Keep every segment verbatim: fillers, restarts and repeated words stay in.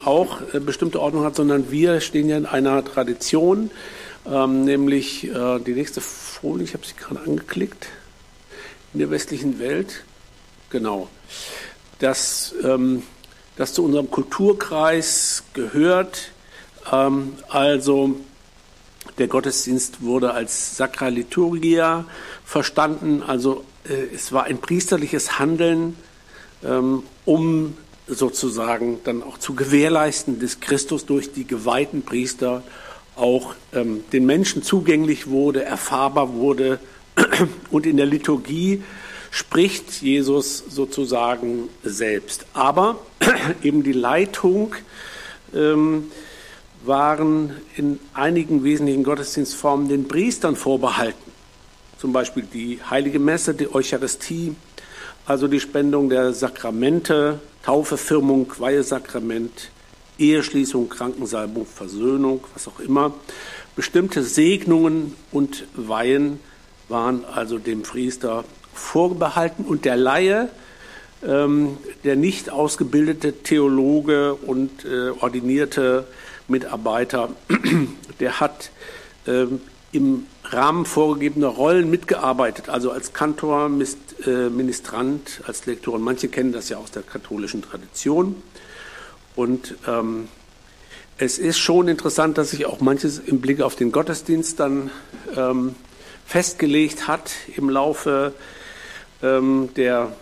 auch äh, bestimmte Ordnung hat, sondern wir stehen ja in einer Tradition, ähm, nämlich äh, die nächste Folie, ich habe sie gerade angeklickt, in der westlichen Welt, genau, dass ähm, das zu unserem Kulturkreis gehört, ähm, also der Gottesdienst wurde als Sacra Liturgia verstanden, also äh, es war ein priesterliches Handeln, ähm, um sozusagen dann auch zu gewährleisten, dass Christus durch die geweihten Priester auch ähm, den Menschen zugänglich wurde, erfahrbar wurde. Und in der Liturgie spricht Jesus sozusagen selbst. Aber eben die Leitung ähm, waren in einigen wesentlichen Gottesdienstformen den Priestern vorbehalten. Zum Beispiel die Heilige Messe, die Eucharistie, also die Spendung der Sakramente, Taufe, Firmung, Weihesakrament, Eheschließung, Krankensalbung, Versöhnung, was auch immer. Bestimmte Segnungen und Weihen waren also dem Priester vorbehalten und der Laie, ähm, der nicht ausgebildete Theologe und äh, ordinierte Mitarbeiter, der hat ähm, im Rahmen vorgegebener Rollen mitgearbeitet, also als Kantor, Ministrant, als Lektor. Und manche kennen das ja aus der katholischen Tradition. Und ähm, es ist schon interessant, dass sich auch manches im Blick auf den Gottesdienst dann ähm, festgelegt hat im Laufe ähm, der.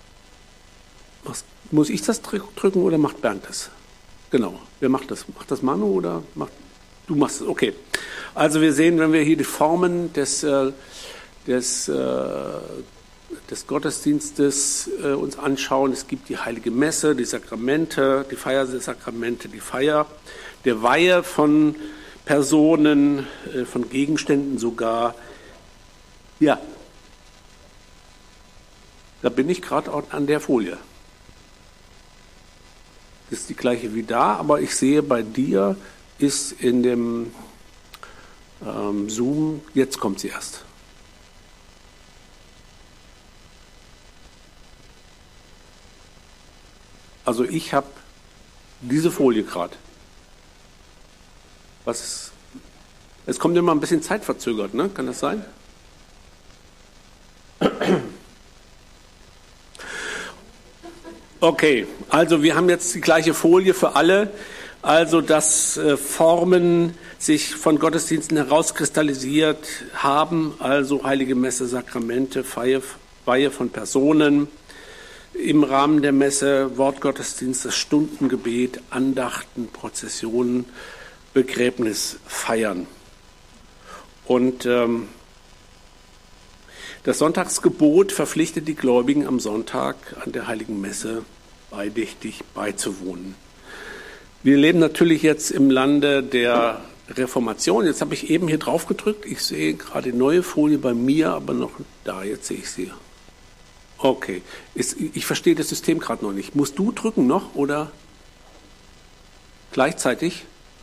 Was, muss ich das drücken oder macht Bernd das? Genau, wer macht das? Macht das Manu oder macht du machst es? Okay. Also wir sehen, wenn wir hier die Formen des, äh, des, äh, des Gottesdienstes äh, uns anschauen, es gibt die Heilige Messe, die Sakramente, die Feier der Sakramente, die Feier der Weihe von Personen, äh, von Gegenständen sogar. Ja, da bin ich gerade an der Folie. Das ist die gleiche wie da, aber ich sehe, bei dir ist in dem ähm, Zoom, jetzt kommt sie erst. Also ich habe diese Folie gerade. Was ist, es kommt immer ein bisschen zeitverzögert, ne? Kann das sein? Okay, also wir haben jetzt die gleiche Folie für alle. Also, dass äh, Formen sich von Gottesdiensten herauskristallisiert haben, also Heilige Messe, Sakramente, Feihe, Weihe von Personen, im Rahmen der Messe, Wortgottesdienst, das Stundengebet, Andachten, Prozessionen, Begräbnis, Feiern. Und ähm, das Sonntagsgebot verpflichtet die Gläubigen am Sonntag an der Heiligen Messe beidächtig beizuwohnen. Wir leben natürlich jetzt im Lande der Reformation. Jetzt habe ich eben hier drauf gedrückt. Ich sehe gerade die neue Folie bei mir, aber noch da. Jetzt sehe ich sie. Okay. Ich verstehe das System gerade noch nicht. Musst du drücken noch oder gleichzeitig?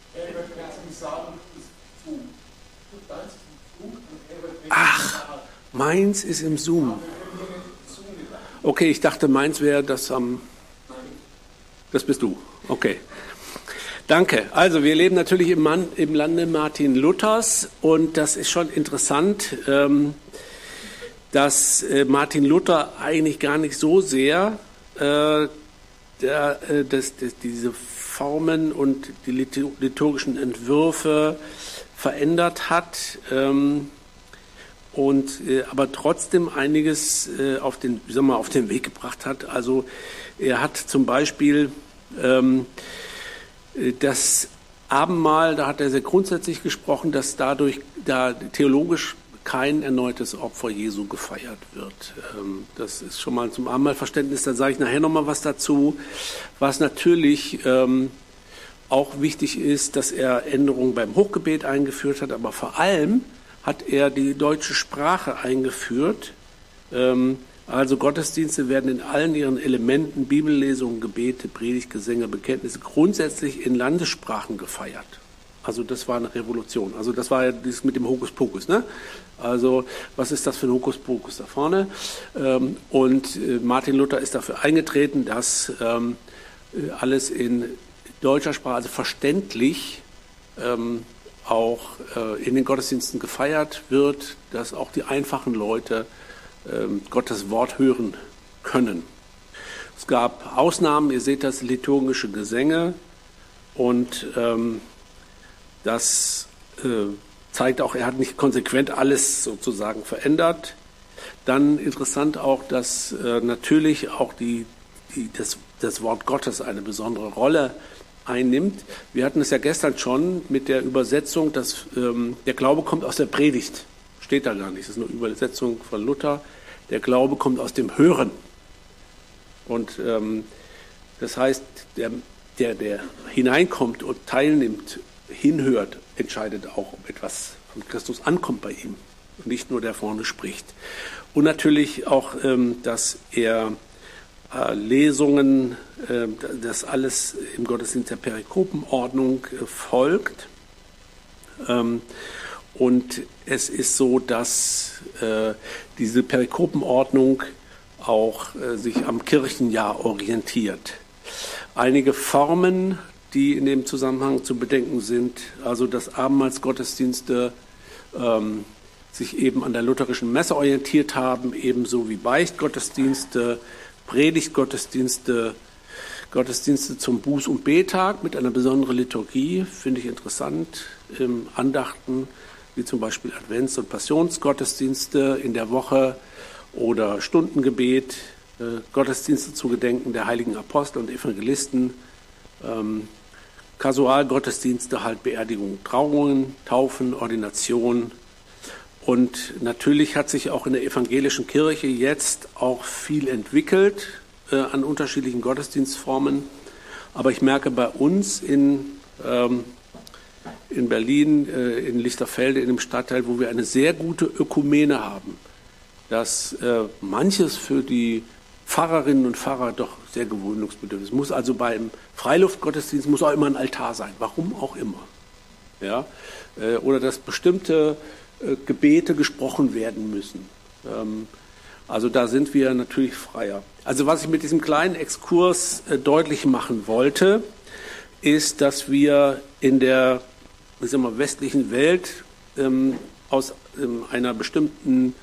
Ach, meins ist im Zoom. Okay, ich dachte, meins wäre das am... Das bist du. Okay. Danke. Also wir leben natürlich im, Mann, im Lande Martin Luthers und das ist schon interessant, ähm, dass äh, Martin Luther eigentlich gar nicht so sehr äh, der, äh, das, das, diese Formen und die liturgischen Entwürfe verändert hat, ähm, und äh, aber trotzdem einiges äh, auf den, wie soll man, auf den Weg gebracht hat. Also er hat zum Beispiel ähm, das Abendmahl, da hat er sehr grundsätzlich gesprochen, dass dadurch da theologisch kein erneutes Opfer Jesu gefeiert wird. Das ist schon mal zum Abendmahlverständnis, da sage ich nachher nochmal was dazu. Was natürlich ähm, auch wichtig ist, dass er Änderungen beim Hochgebet eingeführt hat, aber vor allem hat er die deutsche Sprache eingeführt. Ähm, Also Gottesdienste werden in allen ihren Elementen, Bibellesungen, Gebete, Predigt, Gesänge, Bekenntnisse, grundsätzlich in Landessprachen gefeiert. Also das war eine Revolution. Also das war ja dieses mit dem Hokuspokus, ne? Also was ist das für ein Hokuspokus da vorne? Und Martin Luther ist dafür eingetreten, dass alles in deutscher Sprache, also verständlich, ähm, auch äh, in den Gottesdiensten gefeiert wird, dass auch die einfachen Leute ähm, Gottes Wort hören können. Es gab Ausnahmen, ihr seht das, liturgische Gesänge, und ähm, das äh, zeigt auch, er hat nicht konsequent alles sozusagen verändert. Dann interessant auch, dass äh, natürlich auch die, die, das, das Wort Gottes eine besondere Rolle einnimmt. Wir hatten es ja gestern schon mit der Übersetzung, dass ähm, der Glaube kommt aus der Predigt. Steht da gar nicht, das ist eine Übersetzung von Luther. Der Glaube kommt aus dem Hören. Und ähm, das heißt, der, der, der hineinkommt und teilnimmt, hinhört, entscheidet auch, ob etwas von Christus ankommt bei ihm und nicht nur der vorne spricht. Und natürlich auch, ähm, dass er äh, Lesungen, äh, das alles im Gottesdienst der Perikopenordnung äh, folgt. Ähm, und es ist so, dass äh, diese Perikopenordnung auch äh, sich am Kirchenjahr orientiert. Einige Formen, die in dem Zusammenhang zu bedenken sind, also dass Abendmahlsgottesdienste ähm, sich eben an der lutherischen Messe orientiert haben, ebenso wie Beichtgottesdienste, Predigtgottesdienste, Gottesdienste zum Buß- und Betag mit einer besonderen Liturgie, finde ich interessant, im Andachten, wie zum Beispiel Advents- und Passionsgottesdienste in der Woche oder Stundengebet, äh, Gottesdienste zu Gedenken der heiligen Apostel und Evangelisten, ähm, Kasualgottesdienste, halt Beerdigungen, Trauungen, Taufen, Ordination. Und natürlich hat sich auch in der evangelischen Kirche jetzt auch viel entwickelt äh, an unterschiedlichen Gottesdienstformen. Aber ich merke bei uns in, ähm, in Berlin, äh, in Lichterfelde, in dem Stadtteil, wo wir eine sehr gute Ökumene haben, dass äh, manches für die Pfarrerinnen und Pfarrer doch sehr gewöhnungsbedürftig ist. Es muss also beim Freiluftgottesdienst muss auch immer ein Altar sein, warum auch immer. Ja? Äh, oder dass bestimmte äh, Gebete gesprochen werden müssen. Ähm, also da sind wir natürlich freier. Also was ich mit diesem kleinen Exkurs äh, deutlich machen wollte, ist, dass wir in der, ich sag mal, westlichen Welt ähm, aus ähm, einer bestimmten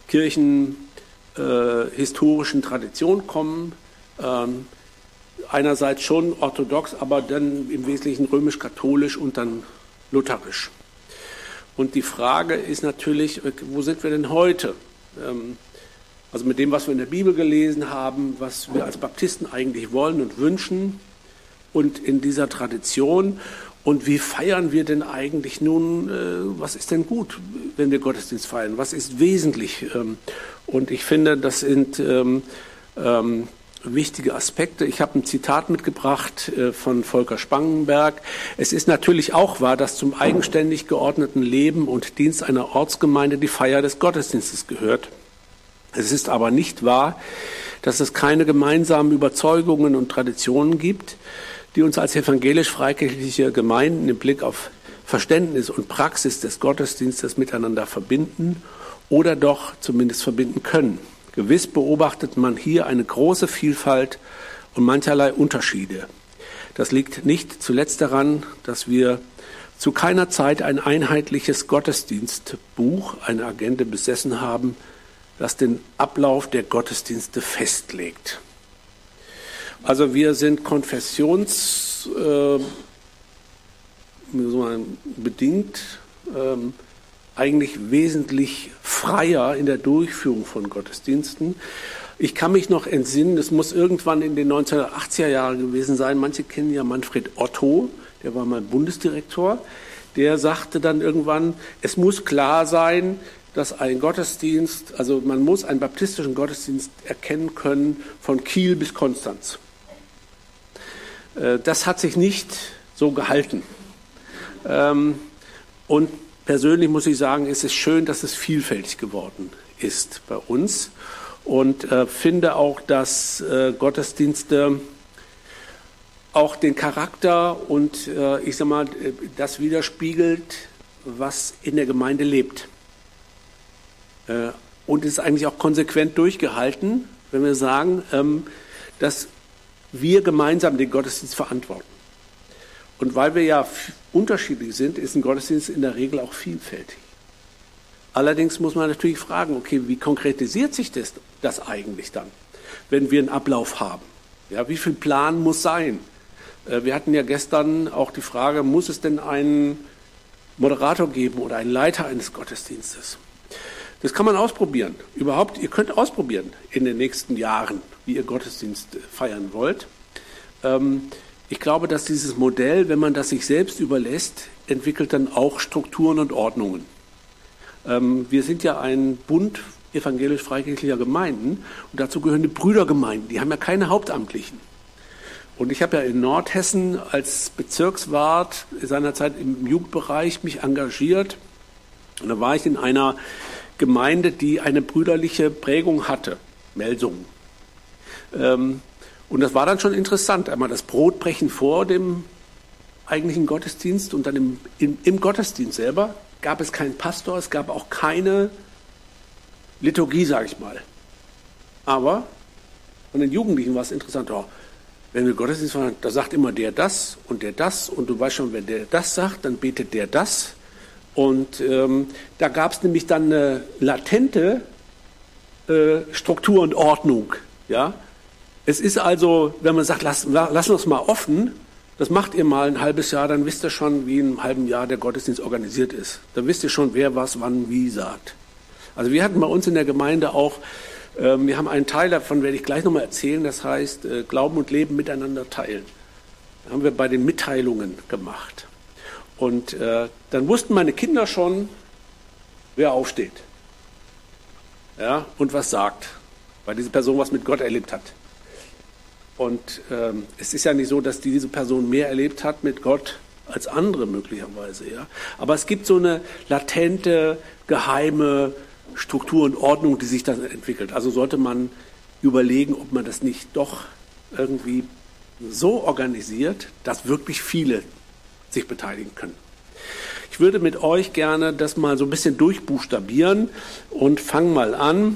kirchenhistorischen äh, Tradition kommen, ähm, einerseits schon orthodox, aber dann im Wesentlichen römisch-katholisch und dann lutherisch. Und die Frage ist natürlich, wo sind wir denn heute? Ähm, also mit dem, was wir in der Bibel gelesen haben, was wir als Baptisten eigentlich wollen und wünschen und in dieser Tradition. Und wie feiern wir denn eigentlich nun, äh, was ist denn gut, wenn wir Gottesdienst feiern? Was ist wesentlich? Ähm, und ich finde, das sind ähm, ähm, wichtige Aspekte. Ich habe ein Zitat mitgebracht äh, von Volker Spangenberg. Es ist natürlich auch wahr, dass zum eigenständig geordneten Leben und Dienst einer Ortsgemeinde die Feier des Gottesdienstes gehört. Es ist aber nicht wahr, dass es keine gemeinsamen Überzeugungen und Traditionen gibt, die uns als evangelisch-freikirchliche Gemeinden im Blick auf Verständnis und Praxis des Gottesdienstes miteinander verbinden oder doch zumindest verbinden können. Gewiss beobachtet man hier eine große Vielfalt und mancherlei Unterschiede. Das liegt nicht zuletzt daran, dass wir zu keiner Zeit ein einheitliches Gottesdienstbuch, eine Agenda besessen haben, das den Ablauf der Gottesdienste festlegt. Also wir sind konfessionsbedingt äh, ähm, eigentlich wesentlich freier in der Durchführung von Gottesdiensten. Ich kann mich noch entsinnen, es muss irgendwann in den neunzehnhundertachtziger Jahren gewesen sein. Manche kennen ja Manfred Otto, der war mal Bundesdirektor. Der sagte dann irgendwann, es muss klar sein, dass ein Gottesdienst, also man muss einen baptistischen Gottesdienst erkennen können von Kiel bis Konstanz. Das hat sich nicht so gehalten. Und persönlich muss ich sagen, es ist schön, dass es vielfältig geworden ist bei uns. Und finde auch, dass Gottesdienste auch den Charakter und ich sag mal, das widerspiegelt, was in der Gemeinde lebt. Und es ist eigentlich auch konsequent durchgehalten, wenn wir sagen, dass wir gemeinsam den Gottesdienst verantworten. Und weil wir ja unterschiedlich sind, ist ein Gottesdienst in der Regel auch vielfältig. Allerdings muss man natürlich fragen, okay, wie konkretisiert sich das, das eigentlich dann, wenn wir einen Ablauf haben? Ja, wie viel Plan muss sein? Wir hatten ja gestern auch die Frage, muss es denn einen Moderator geben oder einen Leiter eines Gottesdienstes? Das kann man ausprobieren. Überhaupt, ihr könnt ausprobieren in den nächsten Jahren, wie ihr Gottesdienst feiern wollt. Ich glaube, dass dieses Modell, wenn man das sich selbst überlässt, entwickelt dann auch Strukturen und Ordnungen. Wir sind ja ein Bund evangelisch-freikirchlicher Gemeinden und dazu gehören die Brüdergemeinden. Die haben ja keine Hauptamtlichen. Und ich habe ja in Nordhessen als Bezirkswart seinerzeit im Jugendbereich mich engagiert. Und da war ich in einer Gemeinde, die eine brüderliche Prägung hatte, Melsungen. Ähm, und das war dann schon interessant. Einmal das Brotbrechen vor dem eigentlichen Gottesdienst und dann im, im, im Gottesdienst selber gab es keinen Pastor, es gab auch keine Liturgie, sage ich mal. Aber von den Jugendlichen war es interessant, oh, wenn wir Gottesdienst feiern, da sagt immer der das und der das und du weißt schon, wenn der das sagt, dann betet der das. Und ähm, da gab es nämlich dann eine latente äh, Struktur und Ordnung. Ja? Es ist also, wenn man sagt, lass, lassen wir es mal offen, das macht ihr mal ein halbes Jahr, dann wisst ihr schon, wie in einem halben Jahr der Gottesdienst organisiert ist. Dann wisst ihr schon, wer was, wann, wie sagt. Also wir hatten bei uns in der Gemeinde auch, äh, wir haben einen Teil davon, werde ich gleich nochmal erzählen, das heißt äh, Glauben und Leben miteinander teilen. Das haben wir bei den Mitteilungen gemacht. Und äh, dann wussten meine Kinder schon, wer aufsteht, ja, und was sagt, weil diese Person was mit Gott erlebt hat. Und ähm, es ist ja nicht so, dass diese Person mehr erlebt hat mit Gott als andere möglicherweise. Ja. Aber es gibt so eine latente, geheime Struktur und Ordnung, die sich dann entwickelt. Also sollte man überlegen, ob man das nicht doch irgendwie so organisiert, dass wirklich viele sich beteiligen können. Ich würde mit euch gerne das mal so ein bisschen durchbuchstabieren und fangen mal an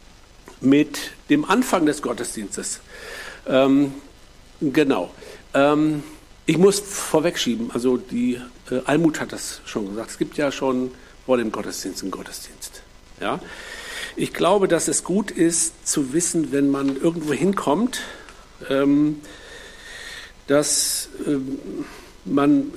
mit dem Anfang des Gottesdienstes. Ähm, genau. Ähm, ich muss vorwegschieben, also die äh, Almut hat das schon gesagt, es gibt ja schon vor dem Gottesdienst einen Gottesdienst. Ja? Ich glaube, dass es gut ist zu wissen, wenn man irgendwo hinkommt, ähm, dass ähm, man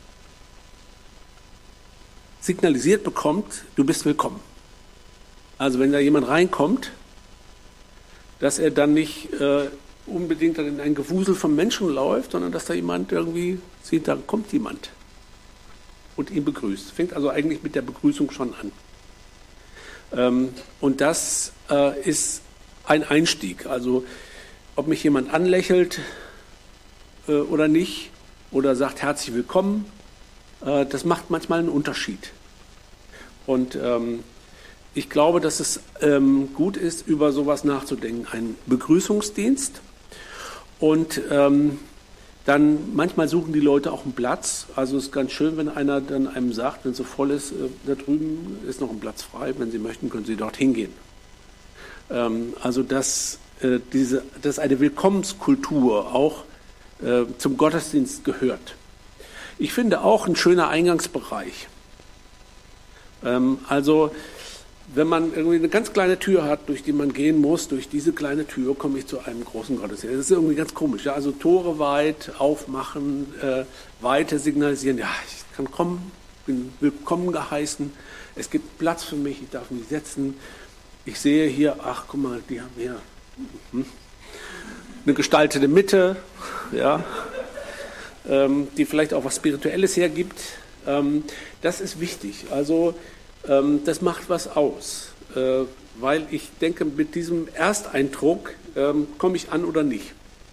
signalisiert bekommt, du bist willkommen. Also wenn da jemand reinkommt, dass er dann nicht äh, unbedingt dann in ein Gewusel von Menschen läuft, sondern dass da jemand irgendwie sieht, da kommt jemand und ihn begrüßt. Fängt also eigentlich mit der Begrüßung schon an. Ähm, und das äh, ist ein Einstieg. Also ob mich jemand anlächelt äh, oder nicht oder sagt herzlich willkommen, äh, das macht manchmal einen Unterschied. Und ähm, ich glaube, dass es ähm, gut ist, über sowas nachzudenken. Ein Begrüßungsdienst. Und ähm, dann manchmal suchen die Leute auch einen Platz. Also es ist ganz schön, wenn einer dann einem sagt, wenn es so voll ist, äh, da drüben ist noch ein Platz frei. Wenn Sie möchten, können Sie dort hingehen. Ähm, also dass, äh, diese, dass eine Willkommenskultur auch äh, zum Gottesdienst gehört. Ich finde auch ein schöner Eingangsbereich. Ähm, also wenn man irgendwie eine ganz kleine Tür hat, durch die man gehen muss, durch diese kleine Tür komme ich zu einem großen Gottesdienst. Das ist irgendwie ganz komisch. Ja? Also Tore weit aufmachen, äh, Weite signalisieren. Ja, ich kann kommen, bin willkommen geheißen. Es gibt Platz für mich, ich darf mich setzen. Ich sehe hier, ach guck mal, die haben hier hm, eine gestaltete Mitte, ja, ähm, die vielleicht auch was Spirituelles hergibt. Ähm, das ist wichtig. Also das macht was aus, weil ich denke, mit diesem Ersteindruck komme ich an oder nicht.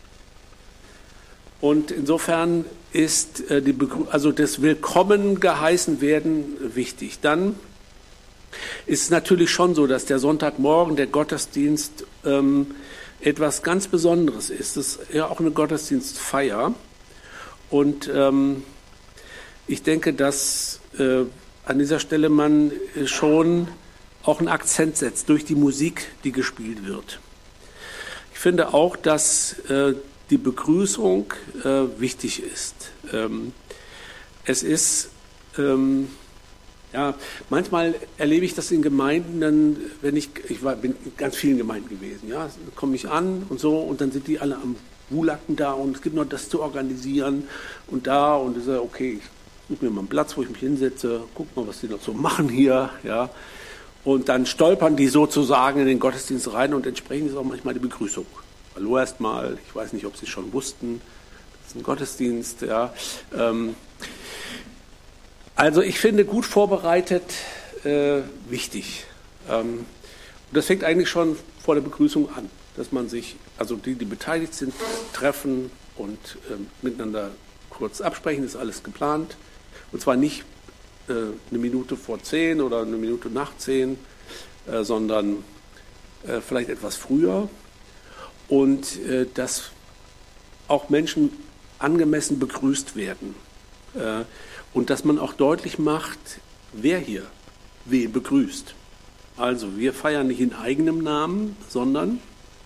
Und insofern ist die Begrü- also das Willkommen geheißen werden wichtig. Dann ist es natürlich schon so, dass der Sonntagmorgen, der Gottesdienst etwas ganz Besonderes ist. Es ist ja auch eine Gottesdienstfeier. Und ich denke, dass an dieser Stelle man schon auch einen Akzent setzt durch die Musik, die gespielt wird. Ich finde auch, dass äh, die Begrüßung äh, wichtig ist. Ähm, es ist, ähm, ja, manchmal erlebe ich das in Gemeinden, dann, wenn ich, ich war, bin in ganz vielen Gemeinden gewesen, ja, komme ich an und so und dann sind die alle am Wulacken da und es gibt noch das zu organisieren und da und ich sage, okay, ich suche mir mal einen Platz, wo ich mich hinsetze, guck mal, was die noch so machen hier, ja. Und dann stolpern die sozusagen in den Gottesdienst rein und entsprechend ist auch manchmal die Begrüßung. Hallo erstmal, ich weiß nicht, ob Sie es schon wussten, das ist ein Gottesdienst, ja. Ähm, also ich finde, gut vorbereitet äh, wichtig. Ähm, und das fängt eigentlich schon vor der Begrüßung an, dass man sich, also die, die beteiligt sind, treffen und ähm, miteinander kurz absprechen, ist alles geplant. Und zwar nicht äh, eine Minute vor zehn oder eine Minute nach zehn, äh, sondern äh, vielleicht etwas früher. Und äh, dass auch Menschen angemessen begrüßt werden. Äh, und dass man auch deutlich macht, wer hier wen begrüßt. Also wir feiern nicht in eigenem Namen, sondern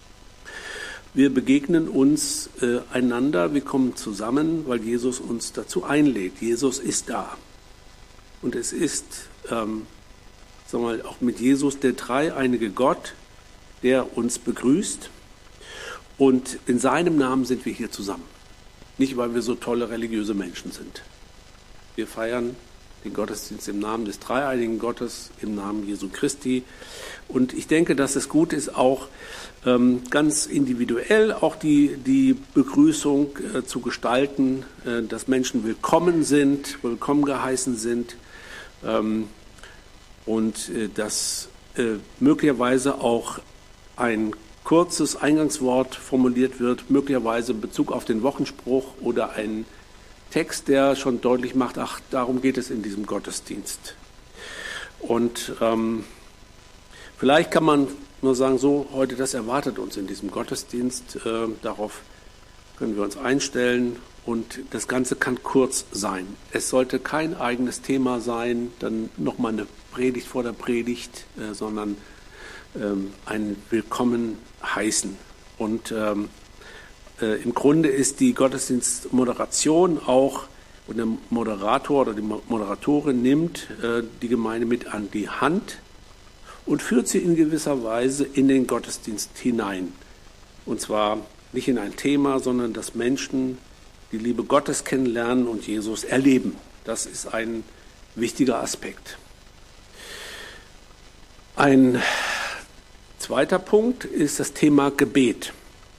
wir begegnen uns äh, einander, wir kommen zusammen, weil Jesus uns dazu einlädt. Jesus ist da. Und es ist, ähm, sagen wir mal, auch mit Jesus der dreieinige Gott, der uns begrüßt. Und in seinem Namen sind wir hier zusammen. Nicht, weil wir so tolle religiöse Menschen sind. Wir feiern den Gottesdienst im Namen des dreieinigen Gottes, im Namen Jesu Christi. Und ich denke, dass es gut ist, auch ähm, ganz individuell auch die, die Begrüßung äh, zu gestalten, äh, dass Menschen willkommen sind, willkommen geheißen sind ähm, und äh, dass äh, möglicherweise auch ein kurzes Eingangswort formuliert wird, möglicherweise in Bezug auf den Wochenspruch oder ein Text, der schon deutlich macht, ach, darum geht es in diesem Gottesdienst. Und ähm, vielleicht kann man nur sagen, so, heute, das erwartet uns in diesem Gottesdienst, äh, darauf können wir uns einstellen und das Ganze kann kurz sein. Es sollte kein eigenes Thema sein, dann nochmal eine Predigt vor der Predigt, äh, sondern ähm, ein Willkommen heißen. Und ähm, äh, im Grunde ist die Gottesdienstmoderation auch, und der Moderator oder die Moderatorin nimmt äh, die Gemeinde mit an die Hand und führt sie in gewisser Weise in den Gottesdienst hinein. Und zwar nicht in ein Thema, sondern dass Menschen die Liebe Gottes kennenlernen und Jesus erleben. Das ist ein wichtiger Aspekt. Ein zweiter Punkt ist das Thema Gebet.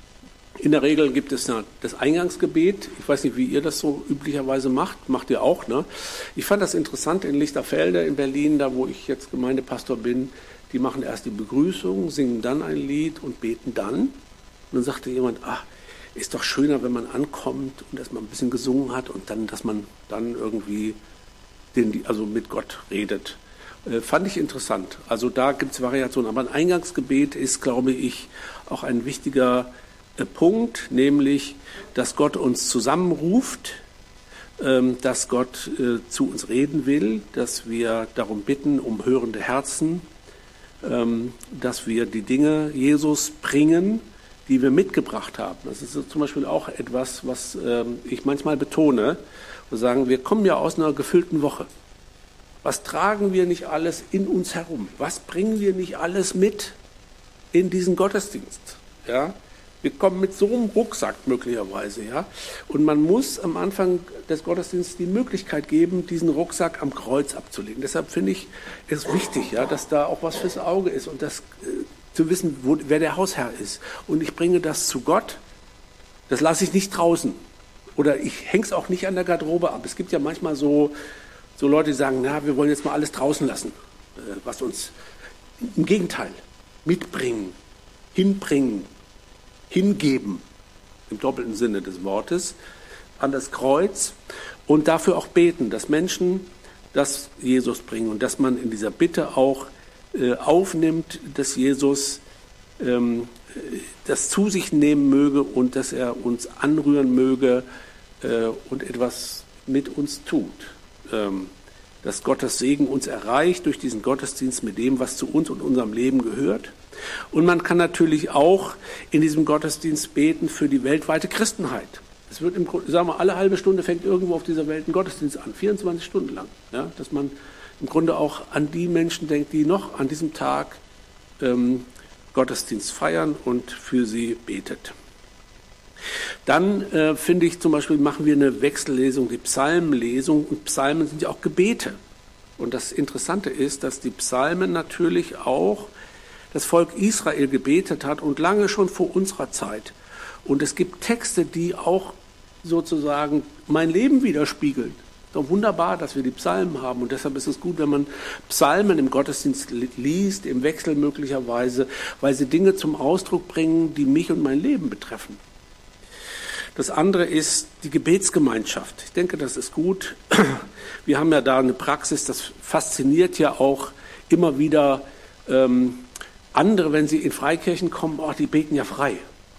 In der Regel gibt es das Eingangsgebet. Ich weiß nicht, wie ihr das so üblicherweise macht. Macht ihr auch, ne? Ich fand das interessant in Lichterfelde in Berlin, da wo ich jetzt Gemeindepastor bin. Die machen erst die Begrüßung, singen dann ein Lied und beten dann. Und dann sagte jemand, ach, ist doch schöner, wenn man ankommt und erstmal ein bisschen gesungen hat und dann, dass man dann irgendwie den, also mit Gott redet. Äh, fand ich interessant. Also da gibt es Variationen. Aber ein Eingangsgebet ist, glaube ich, auch ein wichtiger äh, Punkt, nämlich, dass Gott uns zusammenruft, ähm, dass Gott äh, zu uns reden will, dass wir darum bitten, um hörende Herzen, ähm, dass wir die Dinge Jesus bringen, die wir mitgebracht haben. Das ist so zum Beispiel auch etwas, was ähm, ich manchmal betone. Wir sagen, wir kommen ja aus einer gefüllten Woche. Was tragen wir nicht alles in uns herum? Was bringen wir nicht alles mit in diesen Gottesdienst? Ja? Wir kommen mit so einem Rucksack möglicherweise. Ja? Und man muss am Anfang des Gottesdienstes die Möglichkeit geben, diesen Rucksack am Kreuz abzulegen. Deshalb finde ich es wichtig, ja, dass da auch was fürs Auge ist und das äh, zu wissen, wo, wer der Hausherr ist. Und ich bringe das zu Gott, das lasse ich nicht draußen. Oder ich hänge es auch nicht an der Garderobe ab. Es gibt ja manchmal so, so Leute, die sagen, na, wir wollen jetzt mal alles draußen lassen, äh, was uns im Gegenteil mitbringen, hinbringen, hingeben, im doppelten Sinne des Wortes, an das Kreuz und dafür auch beten, dass Menschen das Jesus bringen und dass man in dieser Bitte auch äh, aufnimmt, dass Jesus ähm, das zu sich nehmen möge und dass er uns anrühren möge äh, und etwas mit uns tut. Ähm, dass Gottes Segen uns erreicht durch diesen Gottesdienst mit dem, was zu uns und unserem Leben gehört Und man kann natürlich auch in diesem Gottesdienst beten für die weltweite Christenheit. Es wird im Grunde, sagen wir, alle halbe Stunde fängt irgendwo auf dieser Welt ein Gottesdienst an, vierundzwanzig Stunden lang. Ja, dass man im Grunde auch an die Menschen denkt, die noch an diesem Tag ähm, Gottesdienst feiern und für sie betet. Dann äh, finde ich zum Beispiel, machen wir eine Wechsellesung, die Psalmenlesung, und Psalmen sind ja auch Gebete. Und das Interessante ist, dass die Psalmen natürlich auch das Volk Israel gebetet hat und lange schon vor unserer Zeit. Und es gibt Texte, die auch sozusagen mein Leben widerspiegeln. Doch wunderbar, dass wir die Psalmen haben, und deshalb ist es gut, wenn man Psalmen im Gottesdienst liest, im Wechsel möglicherweise, weil sie Dinge zum Ausdruck bringen, die mich und mein Leben betreffen. Das andere ist die Gebetsgemeinschaft. Ich denke, das ist gut. Wir haben ja da eine Praxis, das fasziniert ja auch immer wieder ähm, andere, wenn sie in Freikirchen kommen, oh, die beten ja frei.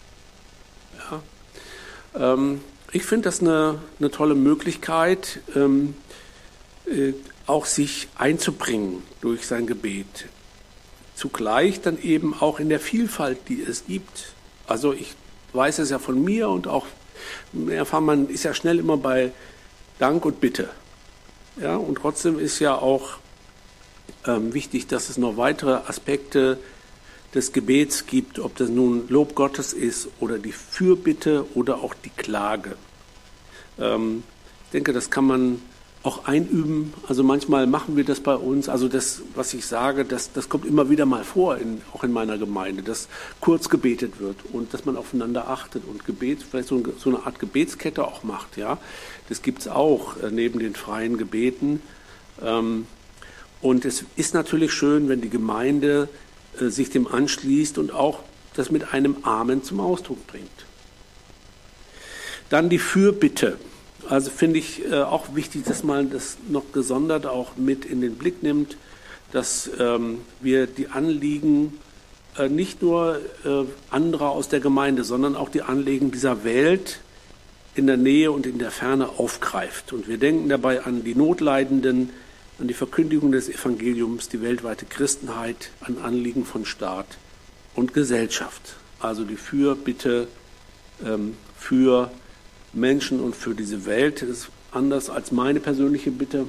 Ja. Ähm, Ich finde das eine, eine tolle Möglichkeit, ähm, äh, auch sich einzubringen durch sein Gebet. Zugleich dann eben auch in der Vielfalt, die es gibt. Also ich weiß es ja von mir, und auch mehrfach, man ist ja schnell immer bei Dank und Bitte. Ja, und trotzdem ist ja auch ähm, wichtig, dass es noch weitere Aspekte des Gebets gibt, ob das nun Lob Gottes ist oder die Fürbitte oder auch die Klage. Ähm, ich denke, das kann man auch einüben. Also manchmal machen wir das bei uns. Also das, was ich sage, das, das kommt immer wieder mal vor, in, auch in meiner Gemeinde, dass kurz gebetet wird und dass man aufeinander achtet und Gebet, vielleicht so, so eine Art Gebetskette auch macht. Ja, das gibt es auch äh, neben den freien Gebeten. Ähm, und es ist natürlich schön, wenn die Gemeinde sich dem anschließt und auch das mit einem Amen zum Ausdruck bringt. Dann die Fürbitte. Also finde ich äh, auch wichtig, dass man das noch gesondert auch mit in den Blick nimmt, dass ähm, wir die Anliegen äh, nicht nur äh, anderer aus der Gemeinde, sondern auch die Anliegen dieser Welt in der Nähe und in der Ferne aufgreift. Und wir denken dabei an die Notleidenden, an die Verkündigung des Evangeliums, die weltweite Christenheit, an Anliegen von Staat und Gesellschaft. Also die Fürbitte ähm, für Menschen und für diese Welt. Das ist anders als meine persönliche Bitte.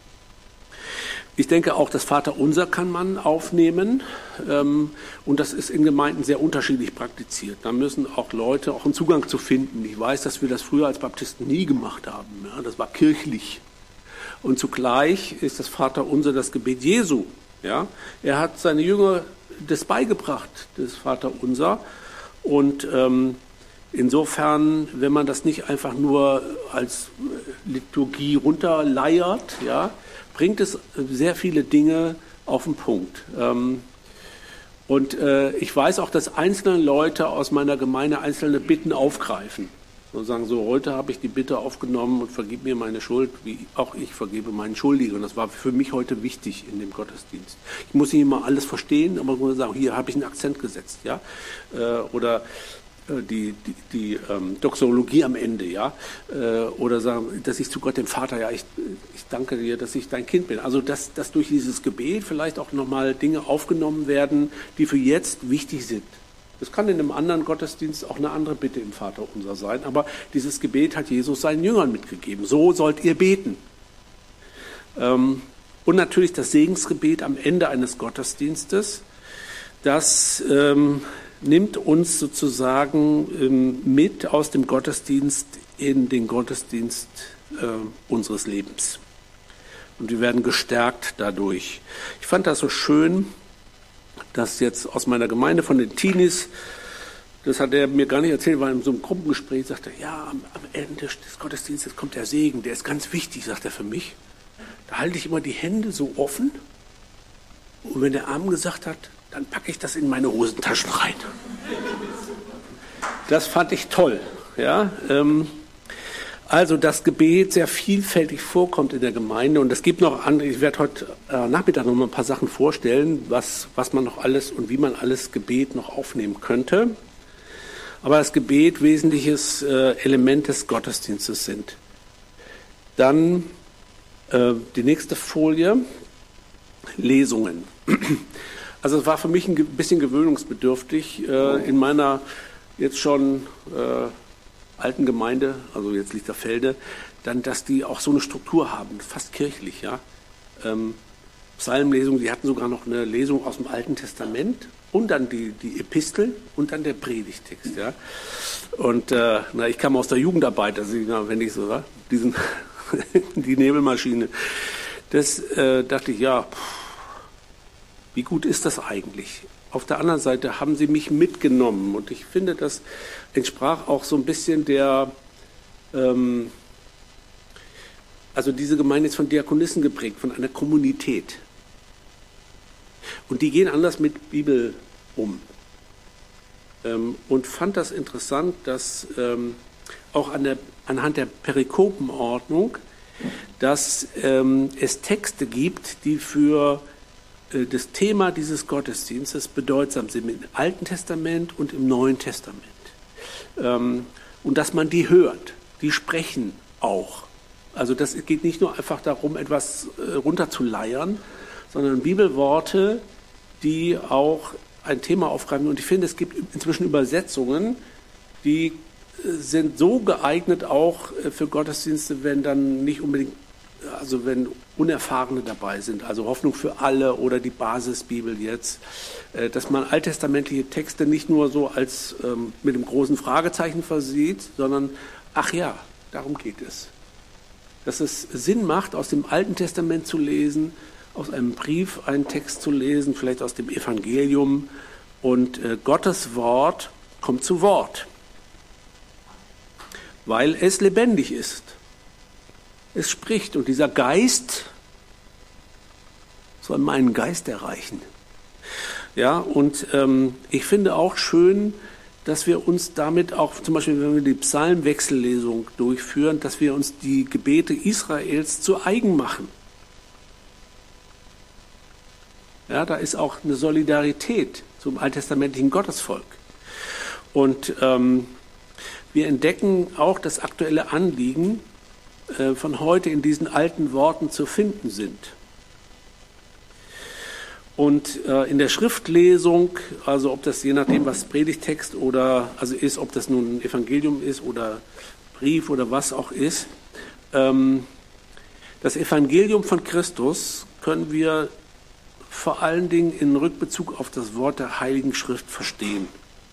Ich denke auch, das Vaterunser kann man aufnehmen, ähm, und das ist in Gemeinden sehr unterschiedlich praktiziert. Da müssen auch Leute auch einen Zugang zu finden. Ich weiß, dass wir das früher als Baptisten nie gemacht haben. Ja, das war kirchlich. Und zugleich ist das Vaterunser das Gebet Jesu. Ja? Er hat seine Jünger das beigebracht, das Vaterunser. Und ähm, insofern, wenn man das nicht einfach nur als Liturgie runterleiert, ja, bringt es sehr viele Dinge auf den Punkt. Ähm, und äh, ich weiß auch, dass einzelne Leute aus meiner Gemeinde einzelne Bitten aufgreifen. Und sagen so, heute habe ich die Bitte aufgenommen und vergib mir meine Schuld, wie auch ich vergebe meinen Schuldigen. Und das war für mich heute wichtig in dem Gottesdienst. Ich muss nicht immer alles verstehen, aber ich muss sagen, hier habe ich einen Akzent gesetzt, ja, oder die, die, die ähm, Doxologie am Ende, ja, oder sagen, dass ich zu Gott dem Vater, ja, ich, ich danke dir, dass ich dein Kind bin. Also dass, dass durch dieses Gebet vielleicht auch nochmal Dinge aufgenommen werden, die für jetzt wichtig sind. Das kann in einem anderen Gottesdienst auch eine andere Bitte im Vaterunser sein, aber dieses Gebet hat Jesus seinen Jüngern mitgegeben. So sollt ihr beten. Und natürlich das Segensgebet am Ende eines Gottesdienstes, das ähm, nimmt uns sozusagen ähm, mit aus dem Gottesdienst in den Gottesdienst äh, unseres Lebens. Und wir werden gestärkt dadurch. Ich fand das so schön, dass jetzt aus meiner Gemeinde von den Teenies, das hat er mir gar nicht erzählt, war in so einem Gruppengespräch, sagte er, ja, am, am Ende des Gottesdienstes kommt der Segen, der ist ganz wichtig, sagt er für mich. Da halte ich immer die Hände so offen, und wenn der Amen gesagt hat, dann packe ich das in meine Hosentaschen rein. Das fand ich toll. Ja, ähm, also das Gebet sehr vielfältig vorkommt in der Gemeinde, und es gibt noch andere, ich werde heute äh, Nachmittag noch mal ein paar Sachen vorstellen, was, was man noch alles und wie man alles Gebet noch aufnehmen könnte. Aber das Gebet wesentliches äh, Element des Gottesdienstes sind. Dann äh, die nächste Folie, Lesungen. also es war für mich ein bisschen gewöhnungsbedürftig äh, in meiner jetzt schon äh, alten Gemeinde, also jetzt Lichterfelde, dann, dass die auch so eine Struktur haben, fast kirchlich, ja. Ähm, Psalmlesung, die hatten sogar noch eine Lesung aus dem Alten Testament und dann die, die Epistel und dann der Predigtext, ja. Und äh, na, ich kam aus der Jugendarbeit, also na, wenn ich so ja, diesen die Nebelmaschine, das äh, dachte ich, ja, pff, wie gut ist das eigentlich? Auf der anderen Seite haben sie mich mitgenommen und ich finde, das entsprach auch so ein bisschen der, ähm, also diese Gemeinde ist von Diakonissen geprägt, von einer Kommunität. Und die gehen anders mit Bibel um. Ähm, und fand das interessant, dass ähm, auch an der, anhand der Perikopenordnung, dass ähm, es Texte gibt, die für äh, das Thema dieses Gottesdienstes bedeutsam sind, im Alten Testament und im Neuen Testament. Ähm, und dass man die hört, die sprechen auch. Also das geht nicht nur einfach darum, etwas äh, runterzuleiern, sondern Bibelworte, die auch ein Thema aufgreifen. Und ich finde, es gibt inzwischen Übersetzungen, die äh, sind so geeignet auch äh, für Gottesdienste, wenn dann nicht unbedingt, also wenn Unerfahrene dabei sind, also Hoffnung für alle oder die Basisbibel jetzt, äh, dass man alttestamentliche Texte nicht nur so als ähm, mit einem großen Fragezeichen versieht, sondern, ach ja, darum geht es. Dass es Sinn macht, aus dem Alten Testament zu lesen, aus einem Brief einen Text zu lesen, vielleicht aus dem Evangelium. Und äh, Gottes Wort kommt zu Wort, weil es lebendig ist. Es spricht und dieser Geist soll meinen Geist erreichen. Ja, und ähm, ich finde auch schön, dass wir uns damit auch, zum Beispiel wenn wir die Psalmwechsellesung durchführen, dass wir uns die Gebete Israels zu eigen machen. Ja, da ist auch eine Solidarität zum alttestamentlichen Gottesvolk. Und ähm, wir entdecken auch, dass aktuelle Anliegen äh, von heute in diesen alten Worten zu finden sind. Und äh, in der Schriftlesung, also ob das je nachdem, was Predigtext oder also ist, ob das nun ein Evangelium ist oder Brief oder was auch ist, ähm, das Evangelium von Christus können wir vor allen Dingen in Rückbezug auf das Wort der Heiligen Schrift verstehen.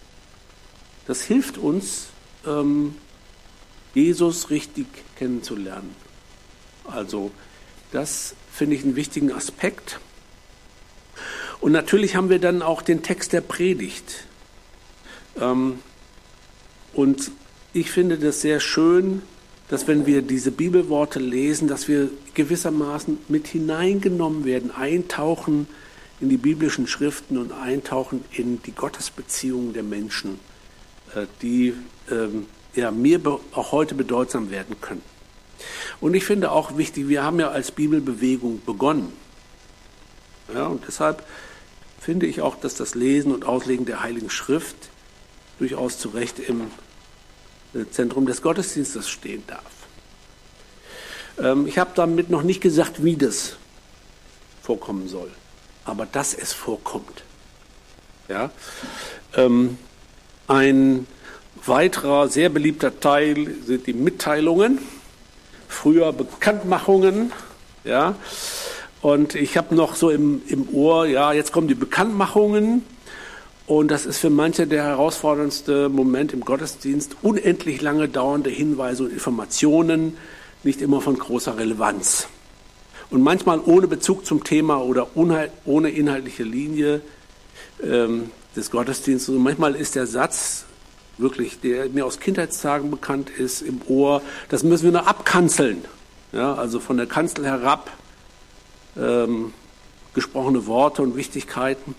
Das hilft uns, ähm, Jesus richtig kennenzulernen. Also das finde ich einen wichtigen Aspekt. Und natürlich haben wir dann auch den Text der Predigt. Ähm, und ich finde das sehr schön, dass wenn wir diese Bibelworte lesen, dass wir gewissermaßen mit hineingenommen werden, eintauchen in die biblischen Schriften und eintauchen in die Gottesbeziehungen der Menschen, äh, die ähm, ja, mir auch heute bedeutsam werden können. Und ich finde auch wichtig, wir haben ja als Bibelbewegung begonnen. Ja, und deshalb finde ich auch, dass das Lesen und Auslegen der Heiligen Schrift durchaus zu Recht im Zentrum des Gottesdienstes stehen darf. Ähm, ich habe damit noch nicht gesagt, wie das vorkommen soll, aber dass es vorkommt. Ja? Ähm, ein weiterer sehr beliebter Teil sind die Mitteilungen, früher Bekanntmachungen, ja. Und ich habe noch so im, im Ohr, ja, jetzt kommen die Bekanntmachungen. Und das ist für manche der herausforderndste Moment im Gottesdienst. Unendlich lange dauernde Hinweise und Informationen, nicht immer von großer Relevanz. Und manchmal ohne Bezug zum Thema oder ohne inhaltliche Linie ähm, des Gottesdienstes. Und manchmal ist der Satz wirklich, der mir aus Kindheitstagen bekannt ist, im Ohr, das müssen wir noch abkanzeln. Ja, also von der Kanzel herab. Ähm, gesprochene Worte und Wichtigkeiten.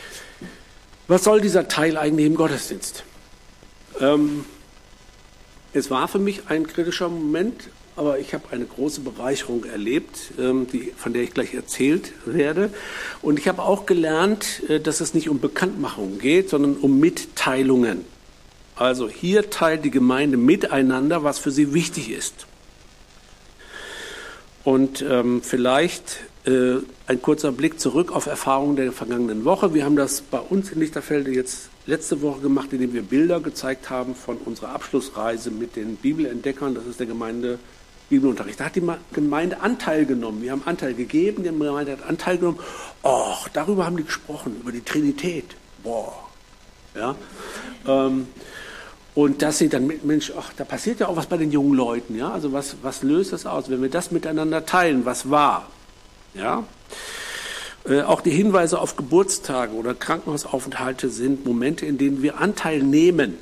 Was soll dieser Teil eigentlich im Gottesdienst? Ähm, es war für mich ein kritischer Moment, aber ich habe eine große Bereicherung erlebt, ähm, die, von der ich gleich erzählt werde. Und ich habe auch gelernt, äh, dass es nicht um Bekanntmachung geht, sondern um Mitteilungen. Also hier teilt die Gemeinde miteinander, was für sie wichtig ist. Und ähm, vielleicht äh, ein kurzer Blick zurück auf Erfahrungen der vergangenen Woche. Wir haben das bei uns in Lichterfelde jetzt letzte Woche gemacht, indem wir Bilder gezeigt haben von unserer Abschlussreise mit den Bibelentdeckern. Das ist der Gemeinde Bibelunterricht. Da hat die Gemeinde Anteil genommen. Wir haben Anteil gegeben, die Gemeinde hat Anteil genommen. Och, darüber haben die gesprochen, über die Trinität. Boah. Ja. Ähm, und dass sie dann mit, Mensch, ach, da passiert ja auch was bei den jungen Leuten. Ja. Also was, was löst das aus, wenn wir das miteinander teilen, was war? Ja. Äh, auch die Hinweise auf Geburtstage oder Krankenhausaufenthalte sind Momente, in denen wir Anteil nehmen.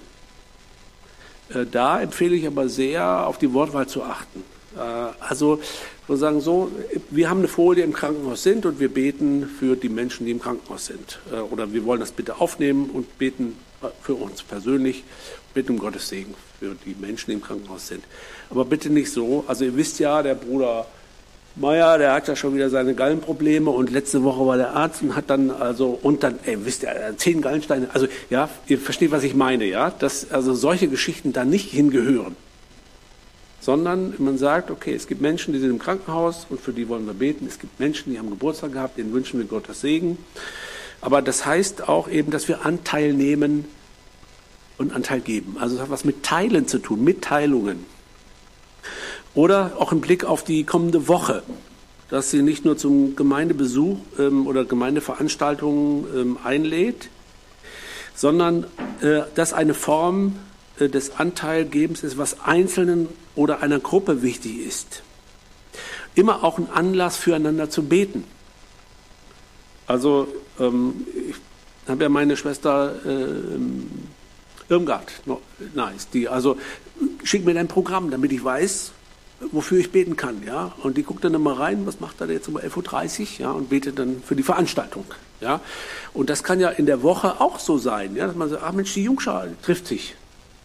Äh, da empfehle ich aber sehr, auf die Wortwahl zu achten. Äh, also sozusagen so, wir haben eine Folie im Krankenhaus sind und wir beten für die Menschen, die im Krankenhaus sind. Äh, oder wir wollen das bitte aufnehmen und beten für uns persönlich, bitten um Gottes Segen für die Menschen, die im Krankenhaus sind. Aber bitte nicht so, also ihr wisst ja, der Bruder Meier, der hat ja schon wieder seine Gallenprobleme und letzte Woche war der Arzt und hat dann also und dann, ey, wisst ihr, zehn Gallensteine, also ja, ihr versteht, was ich meine, ja, dass also solche Geschichten da nicht hingehören, sondern man sagt, okay, es gibt Menschen, die sind im Krankenhaus und für die wollen wir beten, es gibt Menschen, die haben Geburtstag gehabt, denen wünschen wir Gottes Segen, aber das heißt auch eben, dass wir Anteil nehmen und Anteil geben, also das hat was mit Teilen zu tun, Mitteilungen. Oder auch im Blick auf die kommende Woche, dass sie nicht nur zum Gemeindebesuch ähm, oder Gemeindeveranstaltungen ähm, einlädt, sondern äh, dass eine Form äh, des Anteilgebens ist, was Einzelnen oder einer Gruppe wichtig ist. Immer auch ein Anlass füreinander zu beten. Also ähm, ich habe ja meine Schwester äh, Irmgard, no, nice, die also schickt mir ein Programm, damit ich weiß, wofür ich beten kann, ja, und die guckt dann immer rein, was macht er jetzt um elf Uhr dreißig, ja, und betet dann für die Veranstaltung, ja, und das kann ja in der Woche auch so sein, ja, dass man sagt, ach Mensch, die Jungschar trifft sich,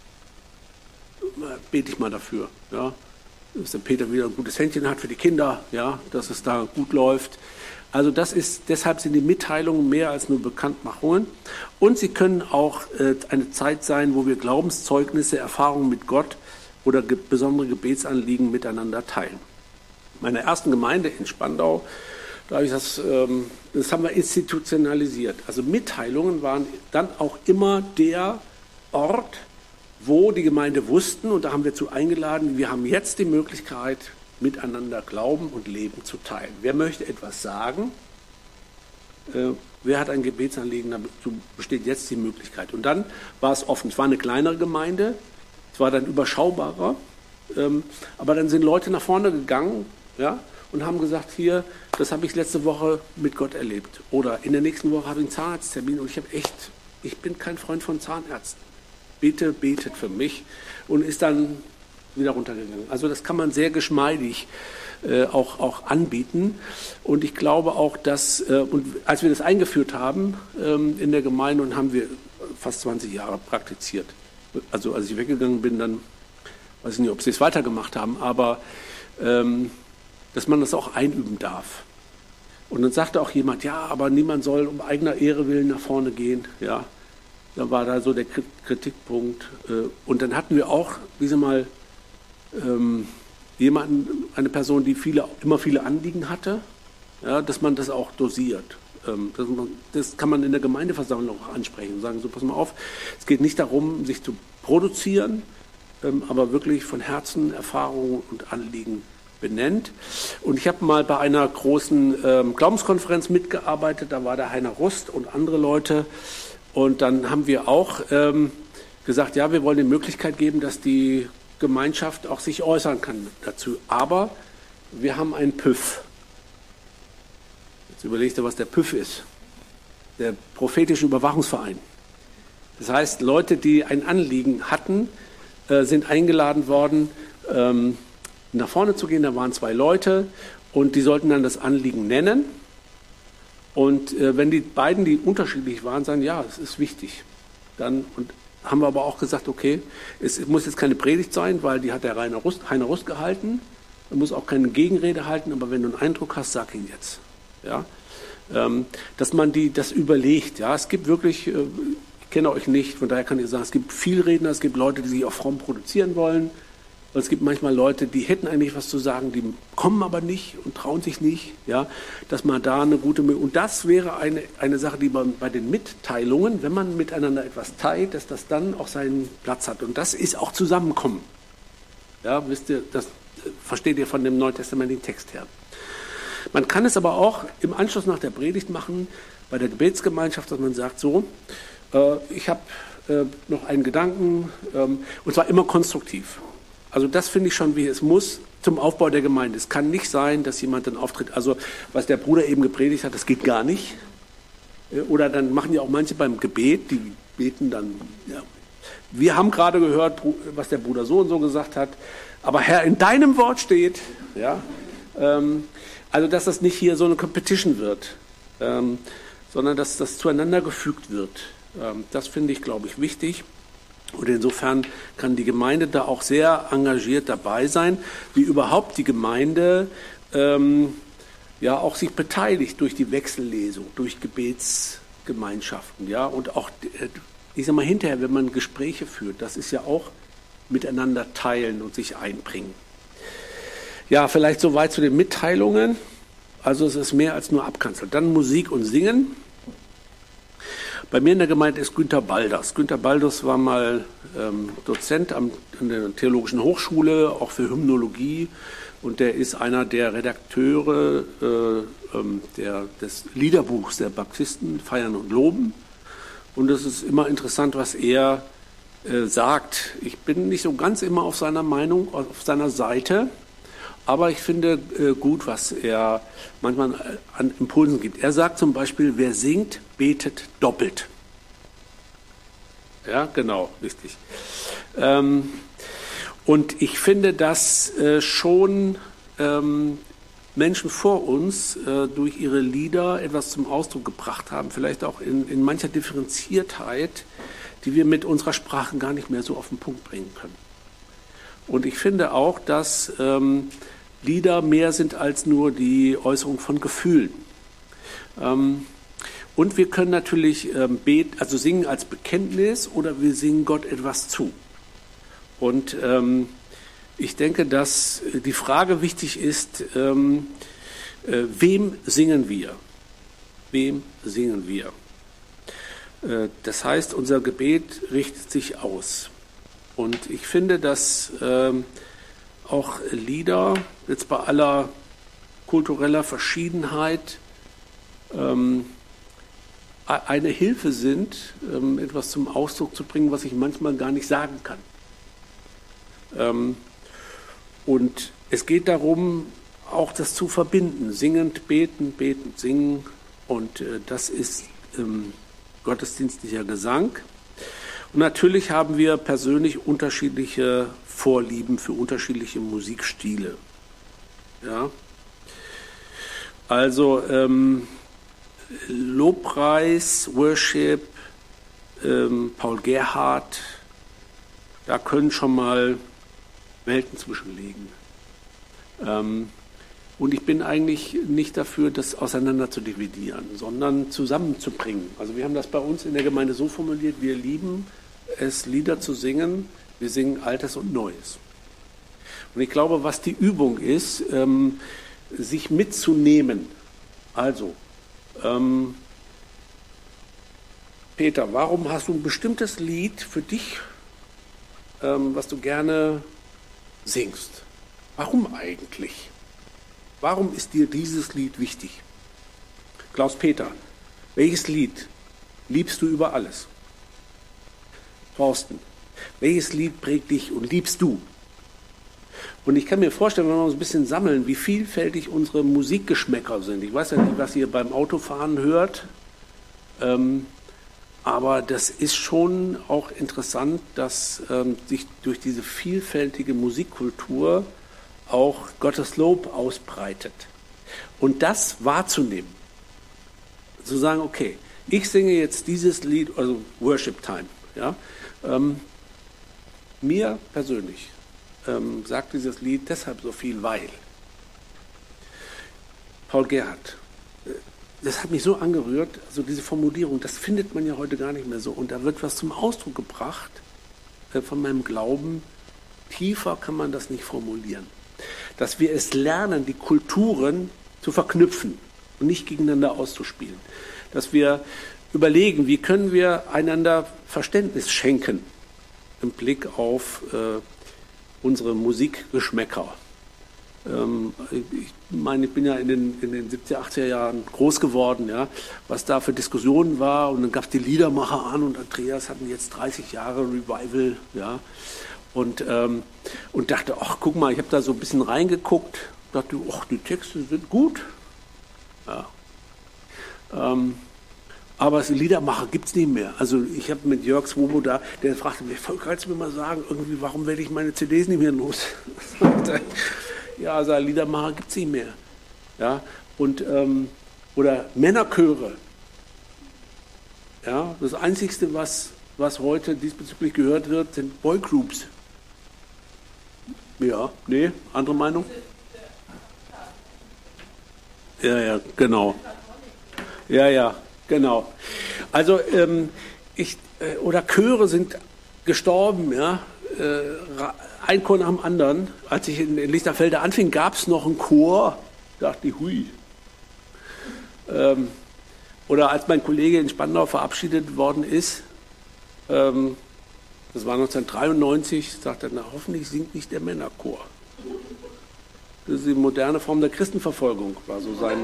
bete ich mal dafür, ja, dass der Peter wieder ein gutes Händchen hat für die Kinder, ja, dass es da gut läuft. Also das ist, deshalb sind die Mitteilungen mehr als nur Bekanntmachungen und sie können auch äh, eine Zeit sein, wo wir Glaubenszeugnisse, Erfahrungen mit Gott oder ge- besondere Gebetsanliegen miteinander teilen. In meiner ersten Gemeinde in Spandau, da habe ich das, ähm, das haben wir institutionalisiert. Also Mitteilungen waren dann auch immer der Ort, wo die Gemeinde wussten, und da haben wir zu eingeladen, wir haben jetzt die Möglichkeit, miteinander Glauben und Leben zu teilen. Wer möchte etwas sagen? Äh, wer hat ein Gebetsanliegen? Dazu besteht jetzt die Möglichkeit. Und dann war es offen. Es war eine kleinere Gemeinde, es war dann überschaubarer, ähm, aber dann sind Leute nach vorne gegangen, ja, und haben gesagt, hier, das habe ich letzte Woche mit Gott erlebt. Oder in der nächsten Woche habe ich einen Zahnarzttermin und ich habe echt, ich bin kein Freund von Zahnärzten. Bitte betet für mich, und ist dann wieder runtergegangen. Also das kann man sehr geschmeidig äh, auch, auch anbieten. Und ich glaube auch, dass, äh, und als wir das eingeführt haben ähm, in der Gemeinde, und haben wir fast zwanzig Jahre praktiziert. Also als ich weggegangen bin, dann weiß ich nicht, ob sie es weitergemacht haben, aber ähm, dass man das auch einüben darf. Und dann sagte auch jemand, ja, aber niemand soll um eigener Ehre willen nach vorne gehen. Ja, da war da so der Kritikpunkt. Und dann hatten wir auch diesmal ähm, jemanden, eine Person, die viele, immer viele Anliegen hatte, ja, dass man das auch dosiert. Ähm, das, man, das kann man in der Gemeindeversammlung auch ansprechen und sagen, so pass mal auf, es geht nicht darum, sich zu produzieren, ähm, aber wirklich von Herzen Erfahrungen und Anliegen benennt. Und ich habe mal bei einer großen ähm, Glaubenskonferenz mitgearbeitet, da war der Heiner Rust und andere Leute, und dann haben wir auch ähm, gesagt, ja, wir wollen die Möglichkeit geben, dass die Gemeinschaft auch sich äußern kann dazu. Aber wir haben einen P Ü F. Jetzt überlegt ihr, was der P Ü F ist. Der prophetische Überwachungsverein. Das heißt, Leute, die ein Anliegen hatten, äh, sind eingeladen worden, ähm, nach vorne zu gehen. Da waren zwei Leute und die sollten dann das Anliegen nennen. Und äh, wenn die beiden, die unterschiedlich waren, sagen, ja, das ist wichtig, dann und haben wir aber auch gesagt, okay, es muss jetzt keine Predigt sein, weil die hat der Heiner Rust, Heiner Rust gehalten. Er muss auch keine Gegenrede halten, aber wenn du einen Eindruck hast, sag ihn jetzt. Ja? Ähm, dass man die, das überlegt. Ja? Es gibt wirklich, äh, ich kenne euch nicht, von daher kann ich sagen, es gibt Vielredner, es gibt Leute, die sich auch fromm produzieren wollen. Und es gibt manchmal Leute, die hätten eigentlich was zu sagen, die kommen aber nicht und trauen sich nicht, ja, dass man da eine gute Möglichkeit, und das wäre eine, eine Sache, die man bei den Mitteilungen, wenn man miteinander etwas teilt, dass das dann auch seinen Platz hat. Und das ist auch Zusammenkommen. Ja, wisst ihr, das versteht ihr von dem Neuen Testament den Text her. Man kann es aber auch im Anschluss nach der Predigt machen, bei der Gebetsgemeinschaft, dass man sagt, so, äh, ich habe äh, noch einen Gedanken, ähm, und zwar immer konstruktiv. Also das finde ich schon, wie es muss zum Aufbau der Gemeinde. Es kann nicht sein, dass jemand dann auftritt, also was der Bruder eben gepredigt hat, das geht gar nicht. Oder dann machen ja auch manche beim Gebet, die beten dann, ja. Wir haben gerade gehört, was der Bruder so und so gesagt hat, aber Herr, in deinem Wort steht, ja, ähm, also dass das nicht hier so eine Competition wird, ähm, sondern dass das zueinander gefügt wird. Ähm, das finde ich, glaube ich, wichtig. Und insofern kann die Gemeinde da auch sehr engagiert dabei sein, wie überhaupt die Gemeinde ähm, ja auch sich beteiligt durch die Wechsellesung, durch Gebetsgemeinschaften, ja, und auch, ich sag mal, hinterher, wenn man Gespräche führt, das ist ja auch miteinander teilen und sich einbringen. Ja, vielleicht soweit zu den Mitteilungen. Also es ist mehr als nur abkanzeln. Dann Musik und Singen. Bei mir in der Gemeinde ist Günter Balders. Günter Balders war mal ähm, Dozent am, an der Theologischen Hochschule, auch für Hymnologie. Und der ist einer der Redakteure äh, ähm, der, des Liederbuchs der Baptisten, Feiern und Loben. Und es ist immer interessant, was er äh, sagt. Ich bin nicht so ganz immer auf seiner Meinung, auf seiner Seite. Aber ich finde äh, gut, was er manchmal an Impulsen gibt. Er sagt zum Beispiel, wer singt, betet doppelt. Ja, genau, richtig. Ähm, und ich finde, dass äh, schon ähm, Menschen vor uns äh, durch ihre Lieder etwas zum Ausdruck gebracht haben, vielleicht auch in, in mancher Differenziertheit, die wir mit unserer Sprache gar nicht mehr so auf den Punkt bringen können. Und ich finde auch, dass ähm, Lieder mehr sind als nur die Äußerung von Gefühlen. Ähm, und wir können natürlich ähm, beten, also singen als Bekenntnis oder wir singen Gott etwas zu. Und ähm, ich denke, dass die Frage wichtig ist, ähm, äh, wem singen wir? Wem singen wir? Äh, das heißt, unser Gebet richtet sich aus. Und ich finde, dass ähm, auch Lieder, jetzt bei aller kultureller Verschiedenheit, ähm, eine Hilfe sind, ähm, etwas zum Ausdruck zu bringen, was ich manchmal gar nicht sagen kann. Ähm, und es geht darum, auch das zu verbinden, singend, beten, betend, singen. Und äh, das ist ähm, gottesdienstlicher Gesang. Und natürlich haben wir persönlich unterschiedliche Vorlieben für unterschiedliche Musikstile. Ja. Also ähm, Lobpreis, Worship, ähm, Paul Gerhardt, da können schon mal Welten zwischenliegen. Ähm, und ich bin eigentlich nicht dafür, das auseinander zu dividieren, sondern zusammenzubringen. Also wir haben das bei uns in der Gemeinde so formuliert, wir lieben es, Lieder zu singen, wir singen Altes und Neues. Und ich glaube, was die Übung ist, ähm, sich mitzunehmen. Also, ähm, Peter, warum hast du ein bestimmtes Lied für dich, ähm, was du gerne singst? Warum eigentlich? Warum ist dir dieses Lied wichtig? Klaus-Peter, welches Lied liebst du über alles? Thorsten, welches Lied prägt dich und liebst du? Und ich kann mir vorstellen, wenn wir uns ein bisschen sammeln, wie vielfältig unsere Musikgeschmäcker sind. Ich weiß ja nicht, was ihr beim Autofahren hört, ähm, aber das ist schon auch interessant, dass ähm, sich durch diese vielfältige Musikkultur auch Gottes Lob ausbreitet. Und das wahrzunehmen, zu sagen, okay, ich singe jetzt dieses Lied, also Worship Time, ja, ähm, mir persönlich ähm, sagt dieses Lied deshalb so viel, weil Paul Gerhardt, äh, das hat mich so angerührt, also diese Formulierung, das findet man ja heute gar nicht mehr so. Und da wird was zum Ausdruck gebracht äh, von meinem Glauben, tiefer kann man das nicht formulieren. Dass wir es lernen, die Kulturen zu verknüpfen und nicht gegeneinander auszuspielen. Dass wir überlegen, wie können wir einander Verständnis schenken im Blick auf äh, unsere Musikgeschmäcker. Ähm, ich meine, ich bin ja in den, in den siebziger, achtziger Jahren groß geworden, ja, was da für Diskussionen war. Und dann gab es die Liedermacher an und Andreas hatten jetzt dreißig Jahre Revival, ja. Und, ähm, und dachte, ach, guck mal, ich habe da so ein bisschen reingeguckt, dachte, ach, die Texte sind gut. Ja. Ähm, aber die Liedermacher gibt es nicht mehr. Also ich habe mit Jörg Swoboda, der fragte mich, kannst du mir mal sagen, irgendwie, warum werde ich meine C Ds nicht mehr los? Ja, also Liedermacher gibt es nicht mehr. Ja, und, ähm, oder Männerchöre. Ja, das Einzige, was, was heute diesbezüglich gehört wird, sind Boygroups. Ja, nee, andere Meinung? Ja, ja, genau. Ja, ja, genau. Also, ähm, ich, äh, oder Chöre sind gestorben, ja, äh, ein Chor nach dem anderen. Als ich in, in Lichterfelde anfing, gab es noch einen Chor, dachte ich, hui. Ähm, oder als mein Kollege in Spandau verabschiedet worden ist, ähm, das war neunzehnhundertdreiundneunzig, sagte er, na, hoffentlich singt nicht der Männerchor. Das ist die moderne Form der Christenverfolgung, war so sein.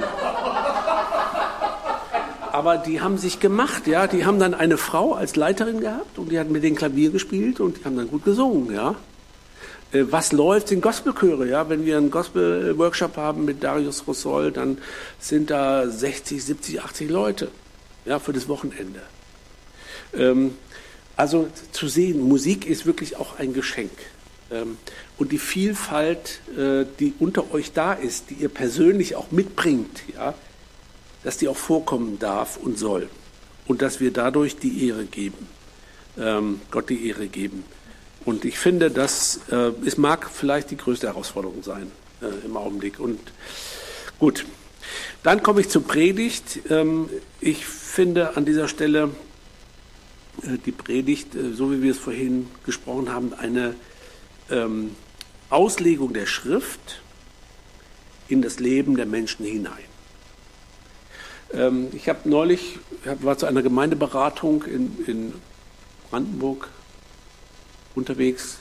Aber die haben sich gemacht, ja. Die haben dann eine Frau als Leiterin gehabt und die hat mit dem Klavier gespielt und die haben dann gut gesungen, ja. Was läuft, sind Gospelchöre, ja. Wenn wir einen Gospel-Workshop haben mit Darius Rossol, dann sind da sechzig, siebzig, achtzig Leute, ja, für das Wochenende. Ähm, also zu sehen, Musik ist wirklich auch ein Geschenk. Ähm, und die Vielfalt, äh, die unter euch da ist, die ihr persönlich auch mitbringt, ja, dass die auch vorkommen darf und soll. Und dass wir dadurch die Ehre geben, ähm, Gott die Ehre geben. Und ich finde, das äh, es mag vielleicht die größte Herausforderung sein äh, im Augenblick. Und gut, dann komme ich zur Predigt. Ähm, ich finde an dieser Stelle äh, die Predigt, äh, so wie wir es vorhin gesprochen haben, eine ähm, Auslegung der Schrift in das Leben der Menschen hinein. Ähm, ich habe neulich, ich war zu einer Gemeindeberatung in, in Brandenburg unterwegs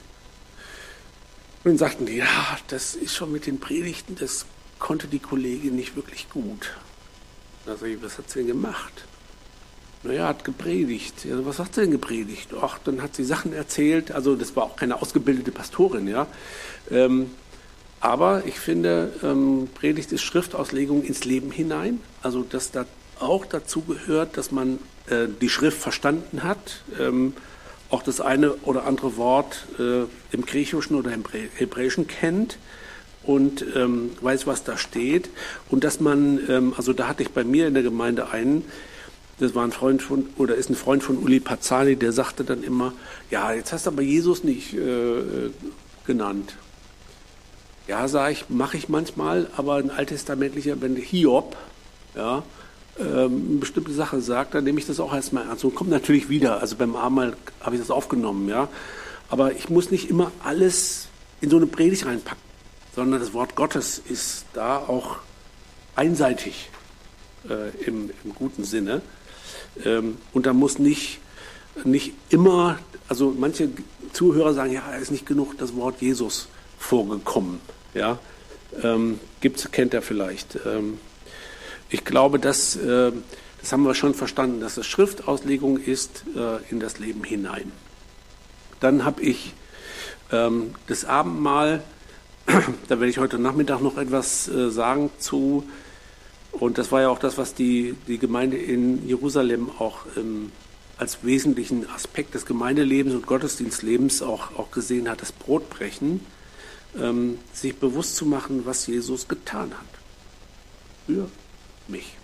und dann sagten die, ja, das ist schon mit den Predigten, das konnte die Kollegin nicht wirklich gut. Da sage ich, was hat sie denn gemacht? Naja, hat gepredigt. Ja, was hat sie denn gepredigt? Ach, dann hat sie Sachen erzählt, also das war auch keine ausgebildete Pastorin, ja. Ähm, aber ich finde, ähm, Predigt ist Schriftauslegung ins Leben hinein, also dass da auch dazu gehört, dass man äh, die Schrift verstanden hat, ähm, auch das eine oder andere Wort äh, im Griechischen oder im Hebräischen kennt und ähm, weiß, was da steht. Und dass man, ähm, also da hatte ich bei mir in der Gemeinde einen, das war ein Freund von, oder ist ein Freund von Uli Pazzani, der sagte dann immer, ja, jetzt hast du aber Jesus nicht äh, genannt. Ja, sage ich, mache ich manchmal, aber ein alttestamentlicher, wenn Hiob, ja, ähm, eine bestimmte Sache sagt, dann nehme ich das auch erstmal ernst. Und kommt natürlich wieder, also beim Abendmahl habe ich das aufgenommen, ja. Aber ich muss nicht immer alles in so eine Predigt reinpacken, sondern das Wort Gottes ist da auch einseitig äh, im, im guten Sinne. Ähm, und da muss nicht, nicht immer, also manche Zuhörer sagen, ja, da ist nicht genug das Wort Jesus vorgekommen, ja. Ähm, gibt's, kennt er vielleicht. Ähm, Ich glaube, dass, äh, das haben wir schon verstanden, dass das Schriftauslegung ist äh, in das Leben hinein. Dann habe ich ähm, das Abendmahl, da werde ich heute Nachmittag noch etwas äh, sagen zu, und das war ja auch das, was die, die Gemeinde in Jerusalem auch ähm, als wesentlichen Aspekt des Gemeindelebens und Gottesdienstlebens auch, auch gesehen hat, das Brotbrechen, ähm, sich bewusst zu machen, was Jesus getan hat. Für mich,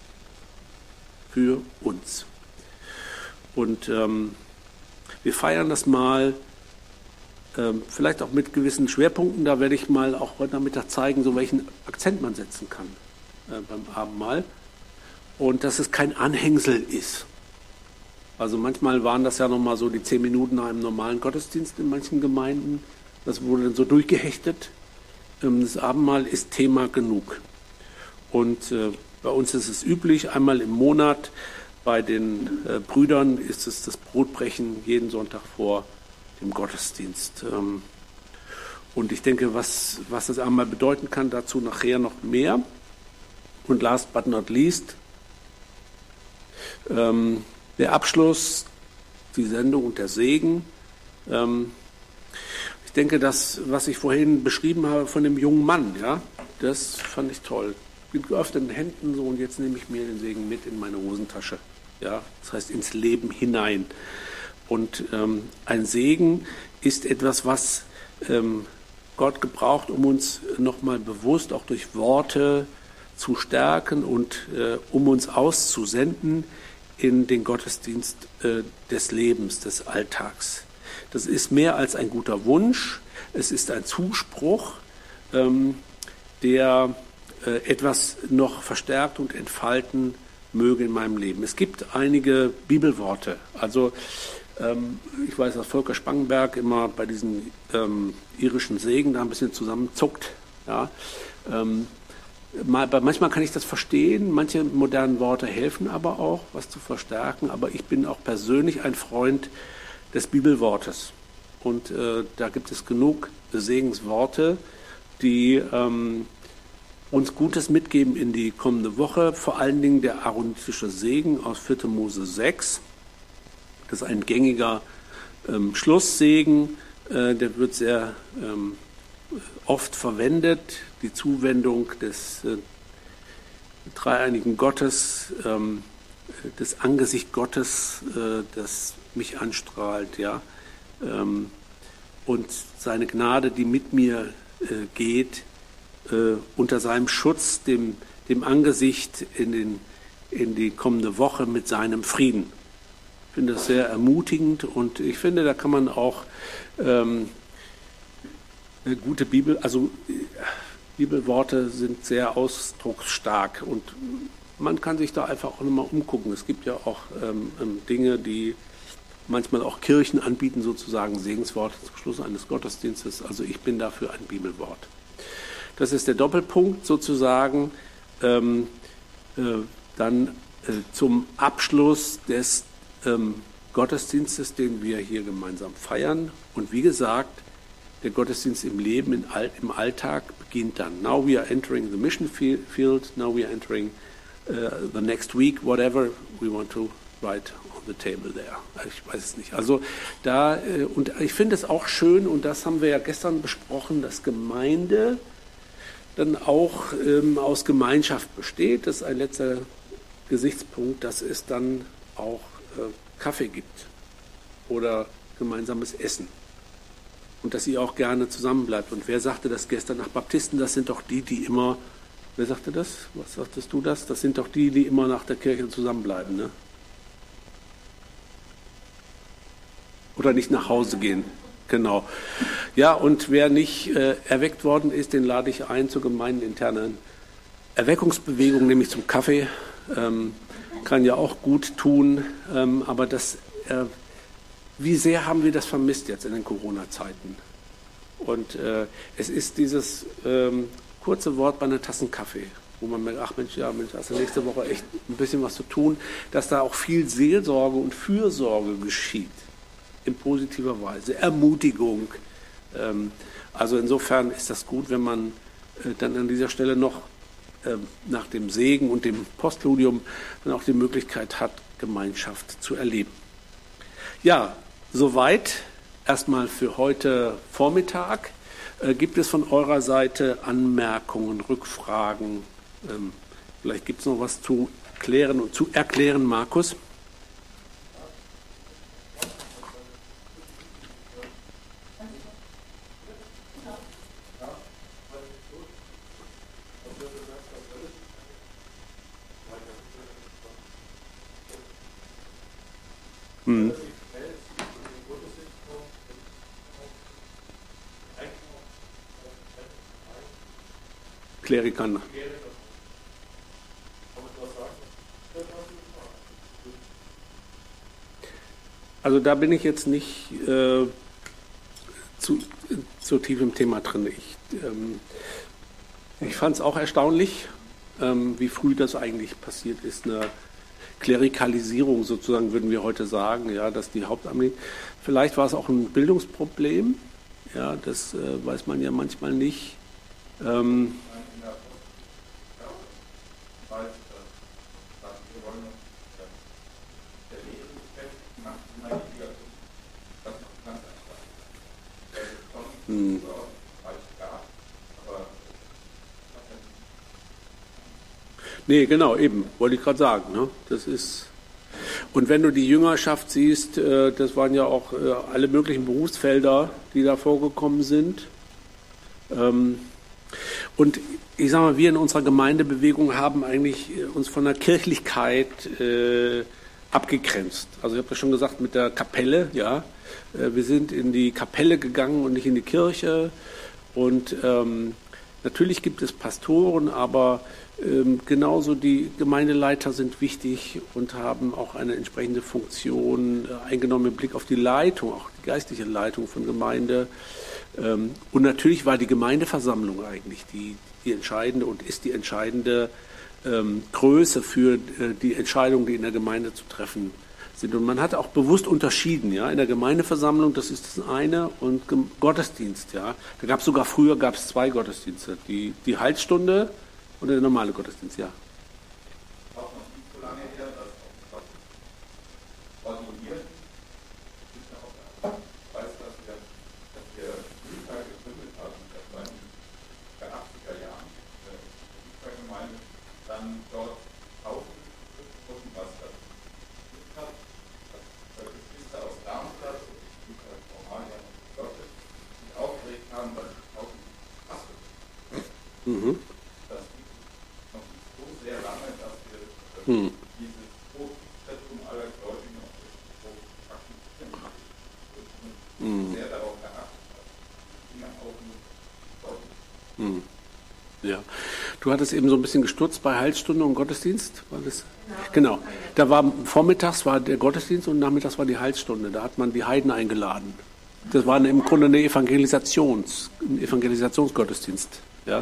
für uns. Und ähm, wir feiern das mal, ähm, vielleicht auch mit gewissen Schwerpunkten. Da werde ich mal auch heute Nachmittag zeigen, so welchen Akzent man setzen kann äh, beim Abendmahl. Und dass es kein Anhängsel ist. Also manchmal waren das ja nochmal so die zehn Minuten nach einem normalen Gottesdienst in manchen Gemeinden. Das wurde dann so durchgehechtet. Ähm, das Abendmahl ist Thema genug. Und äh, bei uns ist es üblich, einmal im Monat bei den äh, Brüdern ist es das Brotbrechen jeden Sonntag vor dem Gottesdienst. Ähm, und ich denke, was, was das einmal bedeuten kann, dazu nachher noch mehr. Und last but not least, ähm, der Abschluss, die Sendung und der Segen. Ähm, ich denke, das, was ich vorhin beschrieben habe von dem jungen Mann, ja, das fand ich toll. Mit geöffneten Händen so, und jetzt nehme ich mir den Segen mit in meine Hosentasche. Ja, das heißt ins Leben hinein. Und ähm, ein Segen ist etwas, was ähm, Gott gebraucht, um uns nochmal bewusst auch durch Worte zu stärken und äh, um uns auszusenden in den Gottesdienst äh, des Lebens, des Alltags. Das ist mehr als ein guter Wunsch. Es ist ein Zuspruch, ähm, der äh, etwas noch verstärkt und entfalten möge in meinem Leben. Es gibt einige Bibelworte. Also ähm, ich weiß, dass Volker Spangenberg immer bei diesen ähm, irischen Segen da ein bisschen zusammenzuckt. Ja. Ähm, Manchmal kann ich das verstehen, manche modernen Worte helfen aber auch, was zu verstärken. Aber ich bin auch persönlich ein Freund des Bibelwortes. Und äh, da gibt es genug Segensworte, die ähm, uns Gutes mitgeben in die kommende Woche. Vor allen Dingen der aaronitische Segen aus vierter Mose sechs. Das ist ein gängiger ähm, Schlusssegen. Äh, der wird sehr ähm, oft verwendet. Die Zuwendung des äh, dreieinigen Gottes, ähm, das Angesicht Gottes, äh, das mich anstrahlt, ja, ähm, und seine Gnade, die mit mir äh, geht, äh, unter seinem Schutz, dem, dem Angesicht in, den, in die kommende Woche mit seinem Frieden. Ich finde das sehr ermutigend, und ich finde, da kann man auch ähm, eine gute Bibel, also Bibelworte sind sehr ausdrucksstark, und man kann sich da einfach auch nochmal umgucken. Es gibt ja auch ähm, Dinge, die manchmal auch Kirchen anbieten, sozusagen Segensworte zum Schluss eines Gottesdienstes. Also ich bin dafür ein Bibelwort. Das ist der Doppelpunkt sozusagen. Ähm, äh, dann äh, zum Abschluss des ähm, Gottesdienstes, den wir hier gemeinsam feiern. Und wie gesagt, der Gottesdienst im Leben, in All, im Alltag beginnt dann. Now we are entering the mission field, now we are entering uh, the next week, whatever we want to write on the table there. Ich weiß es nicht. Also da, äh, und ich finde es auch schön, und das haben wir ja gestern besprochen, dass Gemeinde dann auch ähm, aus Gemeinschaft besteht. Das ist ein letzter Gesichtspunkt, dass es dann auch äh, Kaffee gibt oder gemeinsames Essen. Und dass ihr auch gerne zusammenbleibt. Und wer sagte das gestern? Nach Baptisten, das sind doch die, die immer, wer sagte das? Was sagtest du das? Das sind doch die, die immer nach der Kirche zusammenbleiben, ne? Oder nicht nach Hause gehen. Genau. Ja, und wer nicht äh, erweckt worden ist, den lade ich ein zur gemeindeninternen Erweckungsbewegung, nämlich zum Kaffee. Ähm, kann ja auch gut tun, ähm, aber das äh, wie sehr haben wir das vermisst jetzt in den Corona-Zeiten? Und äh, es ist dieses ähm, kurze Wort bei einer Tasse Kaffee, wo man merkt, ach Mensch, ja, Mensch, hast du nächste Woche echt ein bisschen was zu tun, dass da auch viel Seelsorge und Fürsorge geschieht, in positiver Weise, Ermutigung. Ähm, also insofern ist das gut, wenn man äh, dann an dieser Stelle noch äh, nach dem Segen und dem Postludium dann auch die Möglichkeit hat, Gemeinschaft zu erleben. Ja, soweit erstmal für heute Vormittag. Äh, gibt es von eurer Seite Anmerkungen, Rückfragen? Ähm, vielleicht gibt es noch was zu klären und zu erklären, Markus? Hm. Klerikern. Also da bin ich jetzt nicht äh, zu, so tief im Thema drin. Ich, ähm, ich fand es auch erstaunlich, ähm, wie früh das eigentlich passiert ist. Eine Klerikalisierung sozusagen, würden wir heute sagen, ja, dass die Hauptamtlichen, vielleicht war es auch ein Bildungsproblem, ja, das äh, weiß man ja manchmal nicht. Ähm, hm. Nee, genau, eben, wollte ich gerade sagen. Ne? Das ist, und wenn du die Jüngerschaft siehst, äh, das waren ja auch äh, alle möglichen Berufsfelder, die da vorgekommen sind. Ähm, und ich sage mal, wir in unserer Gemeindebewegung haben eigentlich uns von der Kirchlichkeit äh, abgegrenzt. Also ich habe das schon gesagt mit der Kapelle, ja. Äh, wir sind in die Kapelle gegangen und nicht in die Kirche. Und ähm, natürlich gibt es Pastoren, aber ähm, genauso die Gemeindeleiter sind wichtig und haben auch eine entsprechende Funktion äh, eingenommen im Blick auf die Leitung, auch die geistliche Leitung von Gemeinde. Ähm, und natürlich war die Gemeindeversammlung eigentlich die, die entscheidende und ist die entscheidende ähm, Größe für äh, die Entscheidungen, die in der Gemeinde zu treffen sind. Und man hat auch bewusst unterschieden, ja, in der Gemeindeversammlung, das ist das eine, und Gem- Gottesdienst, ja. Da gab es sogar früher gab es zwei Gottesdienste, die, die Heilsstunde und der normale Gottesdienst, ja. Auch noch nicht so lange her, dass auch ordiniert ist ja auch da. Ich weiß, dass wir, dass wir Luther gegründet haben, das war in den achtziger Jahren, äh, die Luthergemeinde, dann dort auch und was das hat, dass Geschwister aus Darmstadt und Geschwister aus Romanien und Lotte sich aufgeregt haben, weil sie auch Maske. Mhm. Das gibt es noch nicht so sehr lange, dass wir äh, Hm. dieses Hochzentrum aller Gläubigen auf das praktizieren und Hm. sehr darauf geachtet hat. Die Dinge auch nur Gläubigen. Hm. Ja. Du hattest eben so ein bisschen gestutzt bei Heilsstunde und Gottesdienst, war das? Genau. Da war vormittags war der Gottesdienst und nachmittags war die Heilsstunde. Da hat man die Heiden eingeladen. Das war im Grunde eine Evangelisations, ein Evangelisationsgottesdienst. Ja.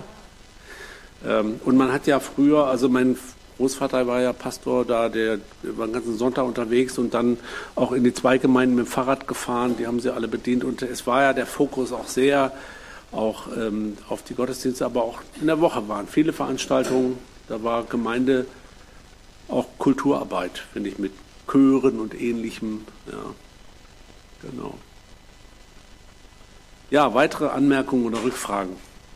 Ähm, und man hat ja früher, also mein Großvater war ja Pastor da, der war den ganzen Sonntag unterwegs und dann auch in die zwei Gemeinden mit dem Fahrrad gefahren, die haben sie alle bedient und es war ja der Fokus auch sehr auch ähm, auf die Gottesdienste, aber auch in der Woche waren viele Veranstaltungen, da war Gemeinde auch Kulturarbeit, finde ich, mit Chören und Ähnlichem, ja, genau. Ja, weitere Anmerkungen oder Rückfragen?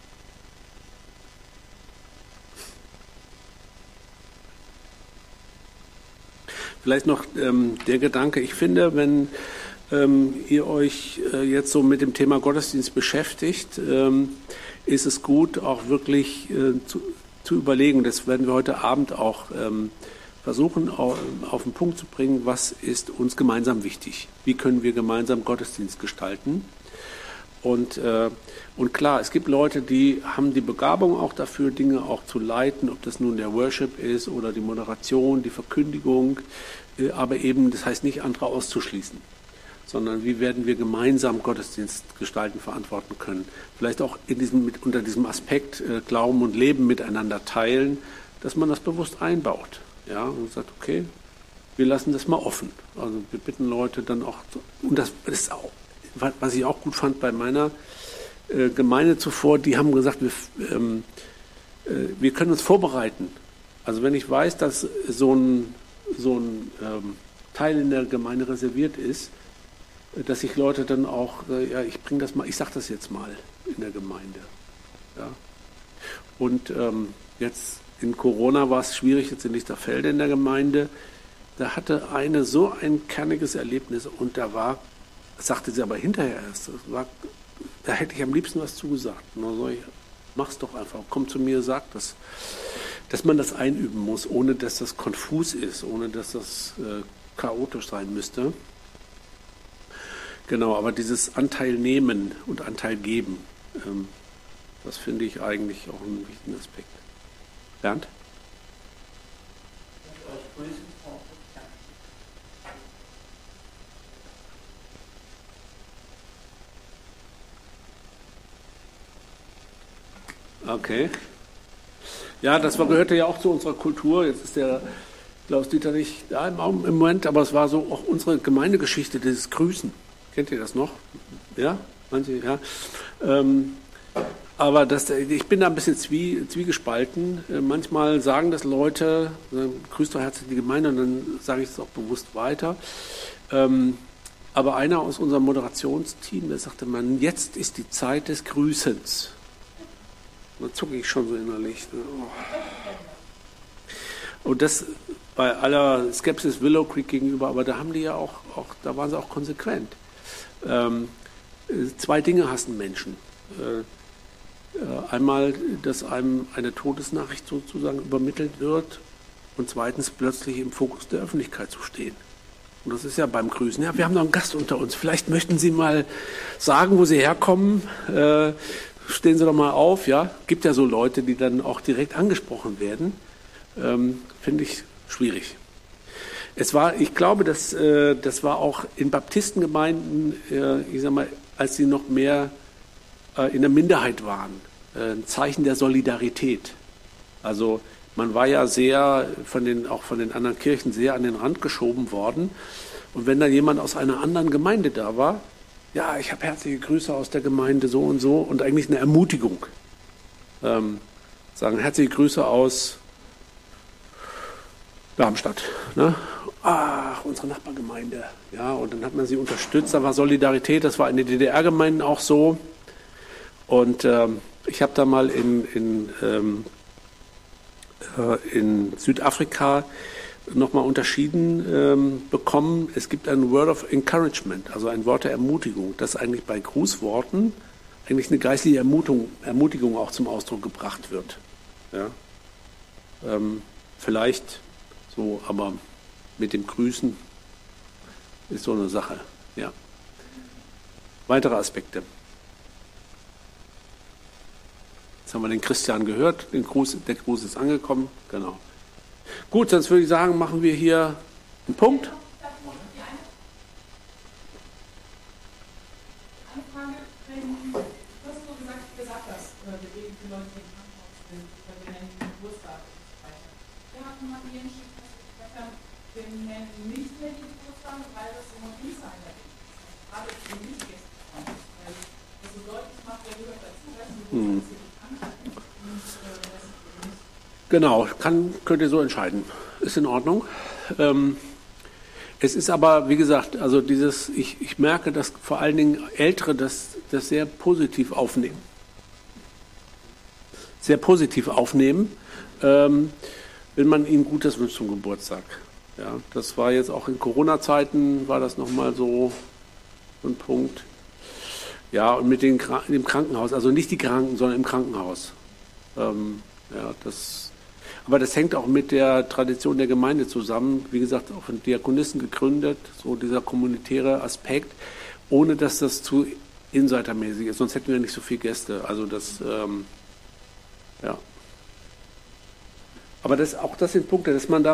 Vielleicht noch ähm, der Gedanke, ich finde, wenn ähm, ihr euch äh, jetzt so mit dem Thema Gottesdienst beschäftigt, ähm, ist es gut, auch wirklich äh, zu, zu überlegen, das werden wir heute Abend auch ähm, versuchen, auf, auf den Punkt zu bringen, was ist uns gemeinsam wichtig? Wie können wir gemeinsam Gottesdienst gestalten? Und, äh, und klar, es gibt Leute, die haben die Begabung auch dafür, Dinge auch zu leiten, ob das nun der Worship ist oder die Moderation, die Verkündigung, äh, aber eben, das heißt nicht, andere auszuschließen, sondern wie werden wir gemeinsam Gottesdienst gestalten, verantworten können. Vielleicht auch in diesem, mit, unter diesem Aspekt äh, Glauben und Leben miteinander teilen, dass man das bewusst einbaut. Ja, und sagt, okay, wir lassen das mal offen. Also wir bitten Leute dann auch, und das ist auch, was ich auch gut fand bei meiner äh, Gemeinde zuvor, die haben gesagt, wir, ähm, äh, wir können uns vorbereiten. Also wenn ich weiß, dass so ein, so ein ähm, Teil in der Gemeinde reserviert ist, äh, dass sich Leute dann auch, äh, ja, ich bringe das mal, ich sage das jetzt mal in der Gemeinde. Ja. Und ähm, jetzt in Corona war es schwierig, jetzt in Lichterfelde in der Gemeinde. Da hatte eine so ein kerniges Erlebnis und da war, sagte sie aber hinterher erst, das war, da hätte ich am liebsten was zugesagt. Na, so, ich, mach's doch einfach, komm zu mir, sag das. Dass man das einüben muss, ohne dass das konfus ist, ohne dass das äh, chaotisch sein müsste. Genau, aber dieses Anteil nehmen und Anteil geben, ähm, das finde ich eigentlich auch einen wichtigen Aspekt. Bernd? Okay. Ja, das war, gehörte ja auch zu unserer Kultur. Jetzt ist der Klaus-Dieter nicht da im, im Moment, aber es war so auch unsere Gemeindegeschichte, dieses Grüßen. Kennt ihr das noch? Ja? Manche, ja. Ähm, aber das, ich bin da ein bisschen zwie, zwiegespalten. Äh, manchmal sagen das Leute, äh, grüßt doch herzlich die Gemeinde, und dann sage ich es auch bewusst weiter. Ähm, aber einer aus unserem Moderationsteam, der sagte, man, jetzt ist die Zeit des Grüßens. Da zucke ich schon so innerlich. Und das bei aller Skepsis Willow Creek gegenüber, aber da haben die ja auch, auch da waren sie auch konsequent. Ähm, zwei Dinge hassen Menschen. Äh, einmal, dass einem eine Todesnachricht sozusagen übermittelt wird, und zweitens plötzlich im Fokus der Öffentlichkeit zu stehen. Und das ist ja beim Grüßen. Ja, wir haben noch einen Gast unter uns. Vielleicht möchten Sie mal sagen, wo Sie herkommen. Äh, stehen Sie doch mal auf. Ja, gibt ja so Leute, die dann auch direkt angesprochen werden. Ähm, finde ich schwierig. Es war, ich glaube, dass, äh, das war auch in Baptistengemeinden, äh, ich sag mal, als sie noch mehr äh, in der Minderheit waren, äh, ein Zeichen der Solidarität. Also man war ja sehr von den, auch von den anderen Kirchen sehr an den Rand geschoben worden. Und wenn dann jemand aus einer anderen Gemeinde da war, ja, ich habe herzliche Grüße aus der Gemeinde so und so, und eigentlich eine Ermutigung. Ähm, sagen herzliche Grüße aus Darmstadt. Ne? Ach, unsere Nachbargemeinde. Ja, und dann hat man sie unterstützt. Da war Solidarität, das war in den D D R-Gemeinden auch so. Und ähm, ich habe da mal in, in, ähm, äh, in Südafrika nochmal unterschieden ähm, bekommen. Es gibt ein Word of Encouragement, also ein Wort der Ermutigung, das eigentlich bei Grußworten eigentlich eine geistliche Ermutigung, Ermutigung auch zum Ausdruck gebracht wird. Ja? Ähm, vielleicht so, aber mit dem Grüßen ist so eine Sache. Ja. Weitere Aspekte. Jetzt haben wir den Christian gehört, den Gruß, der Gruß ist angekommen. Genau. Gut, sonst würde ich sagen, machen wir hier einen Punkt. Eine Frage, wenn du hast so gesagt, gesagt hast, wir reden für Leute, die im Krankenhaus sind, weil wir nennen die Geburtstage und so weiter. Wir hatten mal die Entscheidung, dass wir gesagt haben, wir nennen nicht mehr die Geburtstage, weil das immer Insider ist. Gerade für Nicht-Gäste. Weil das so deutlich macht, wer gehört dazu, wessen Geburtstag ist hier bekannt und das ist nicht. Genau, kann, könnt ihr so entscheiden. Ist in Ordnung. Ähm, es ist aber, wie gesagt, also dieses, ich, ich merke, dass vor allen Dingen Ältere das, das sehr positiv aufnehmen. Sehr positiv aufnehmen, ähm, wenn man ihnen Gutes wünscht zum Geburtstag. Ja, das war jetzt auch in Corona-Zeiten, war das nochmal so ein Punkt. Ja, und mit den, dem Krankenhaus, also nicht die Kranken, sondern im Krankenhaus. Ähm, ja, das... Aber das hängt auch mit der Tradition der Gemeinde zusammen. Wie gesagt, auch von Diakonissen gegründet, so dieser kommunitäre Aspekt, ohne dass das zu insidermäßig ist. Sonst hätten wir nicht so viele Gäste. Also das, ähm, ja. Aber das, auch das sind Punkte, dass man da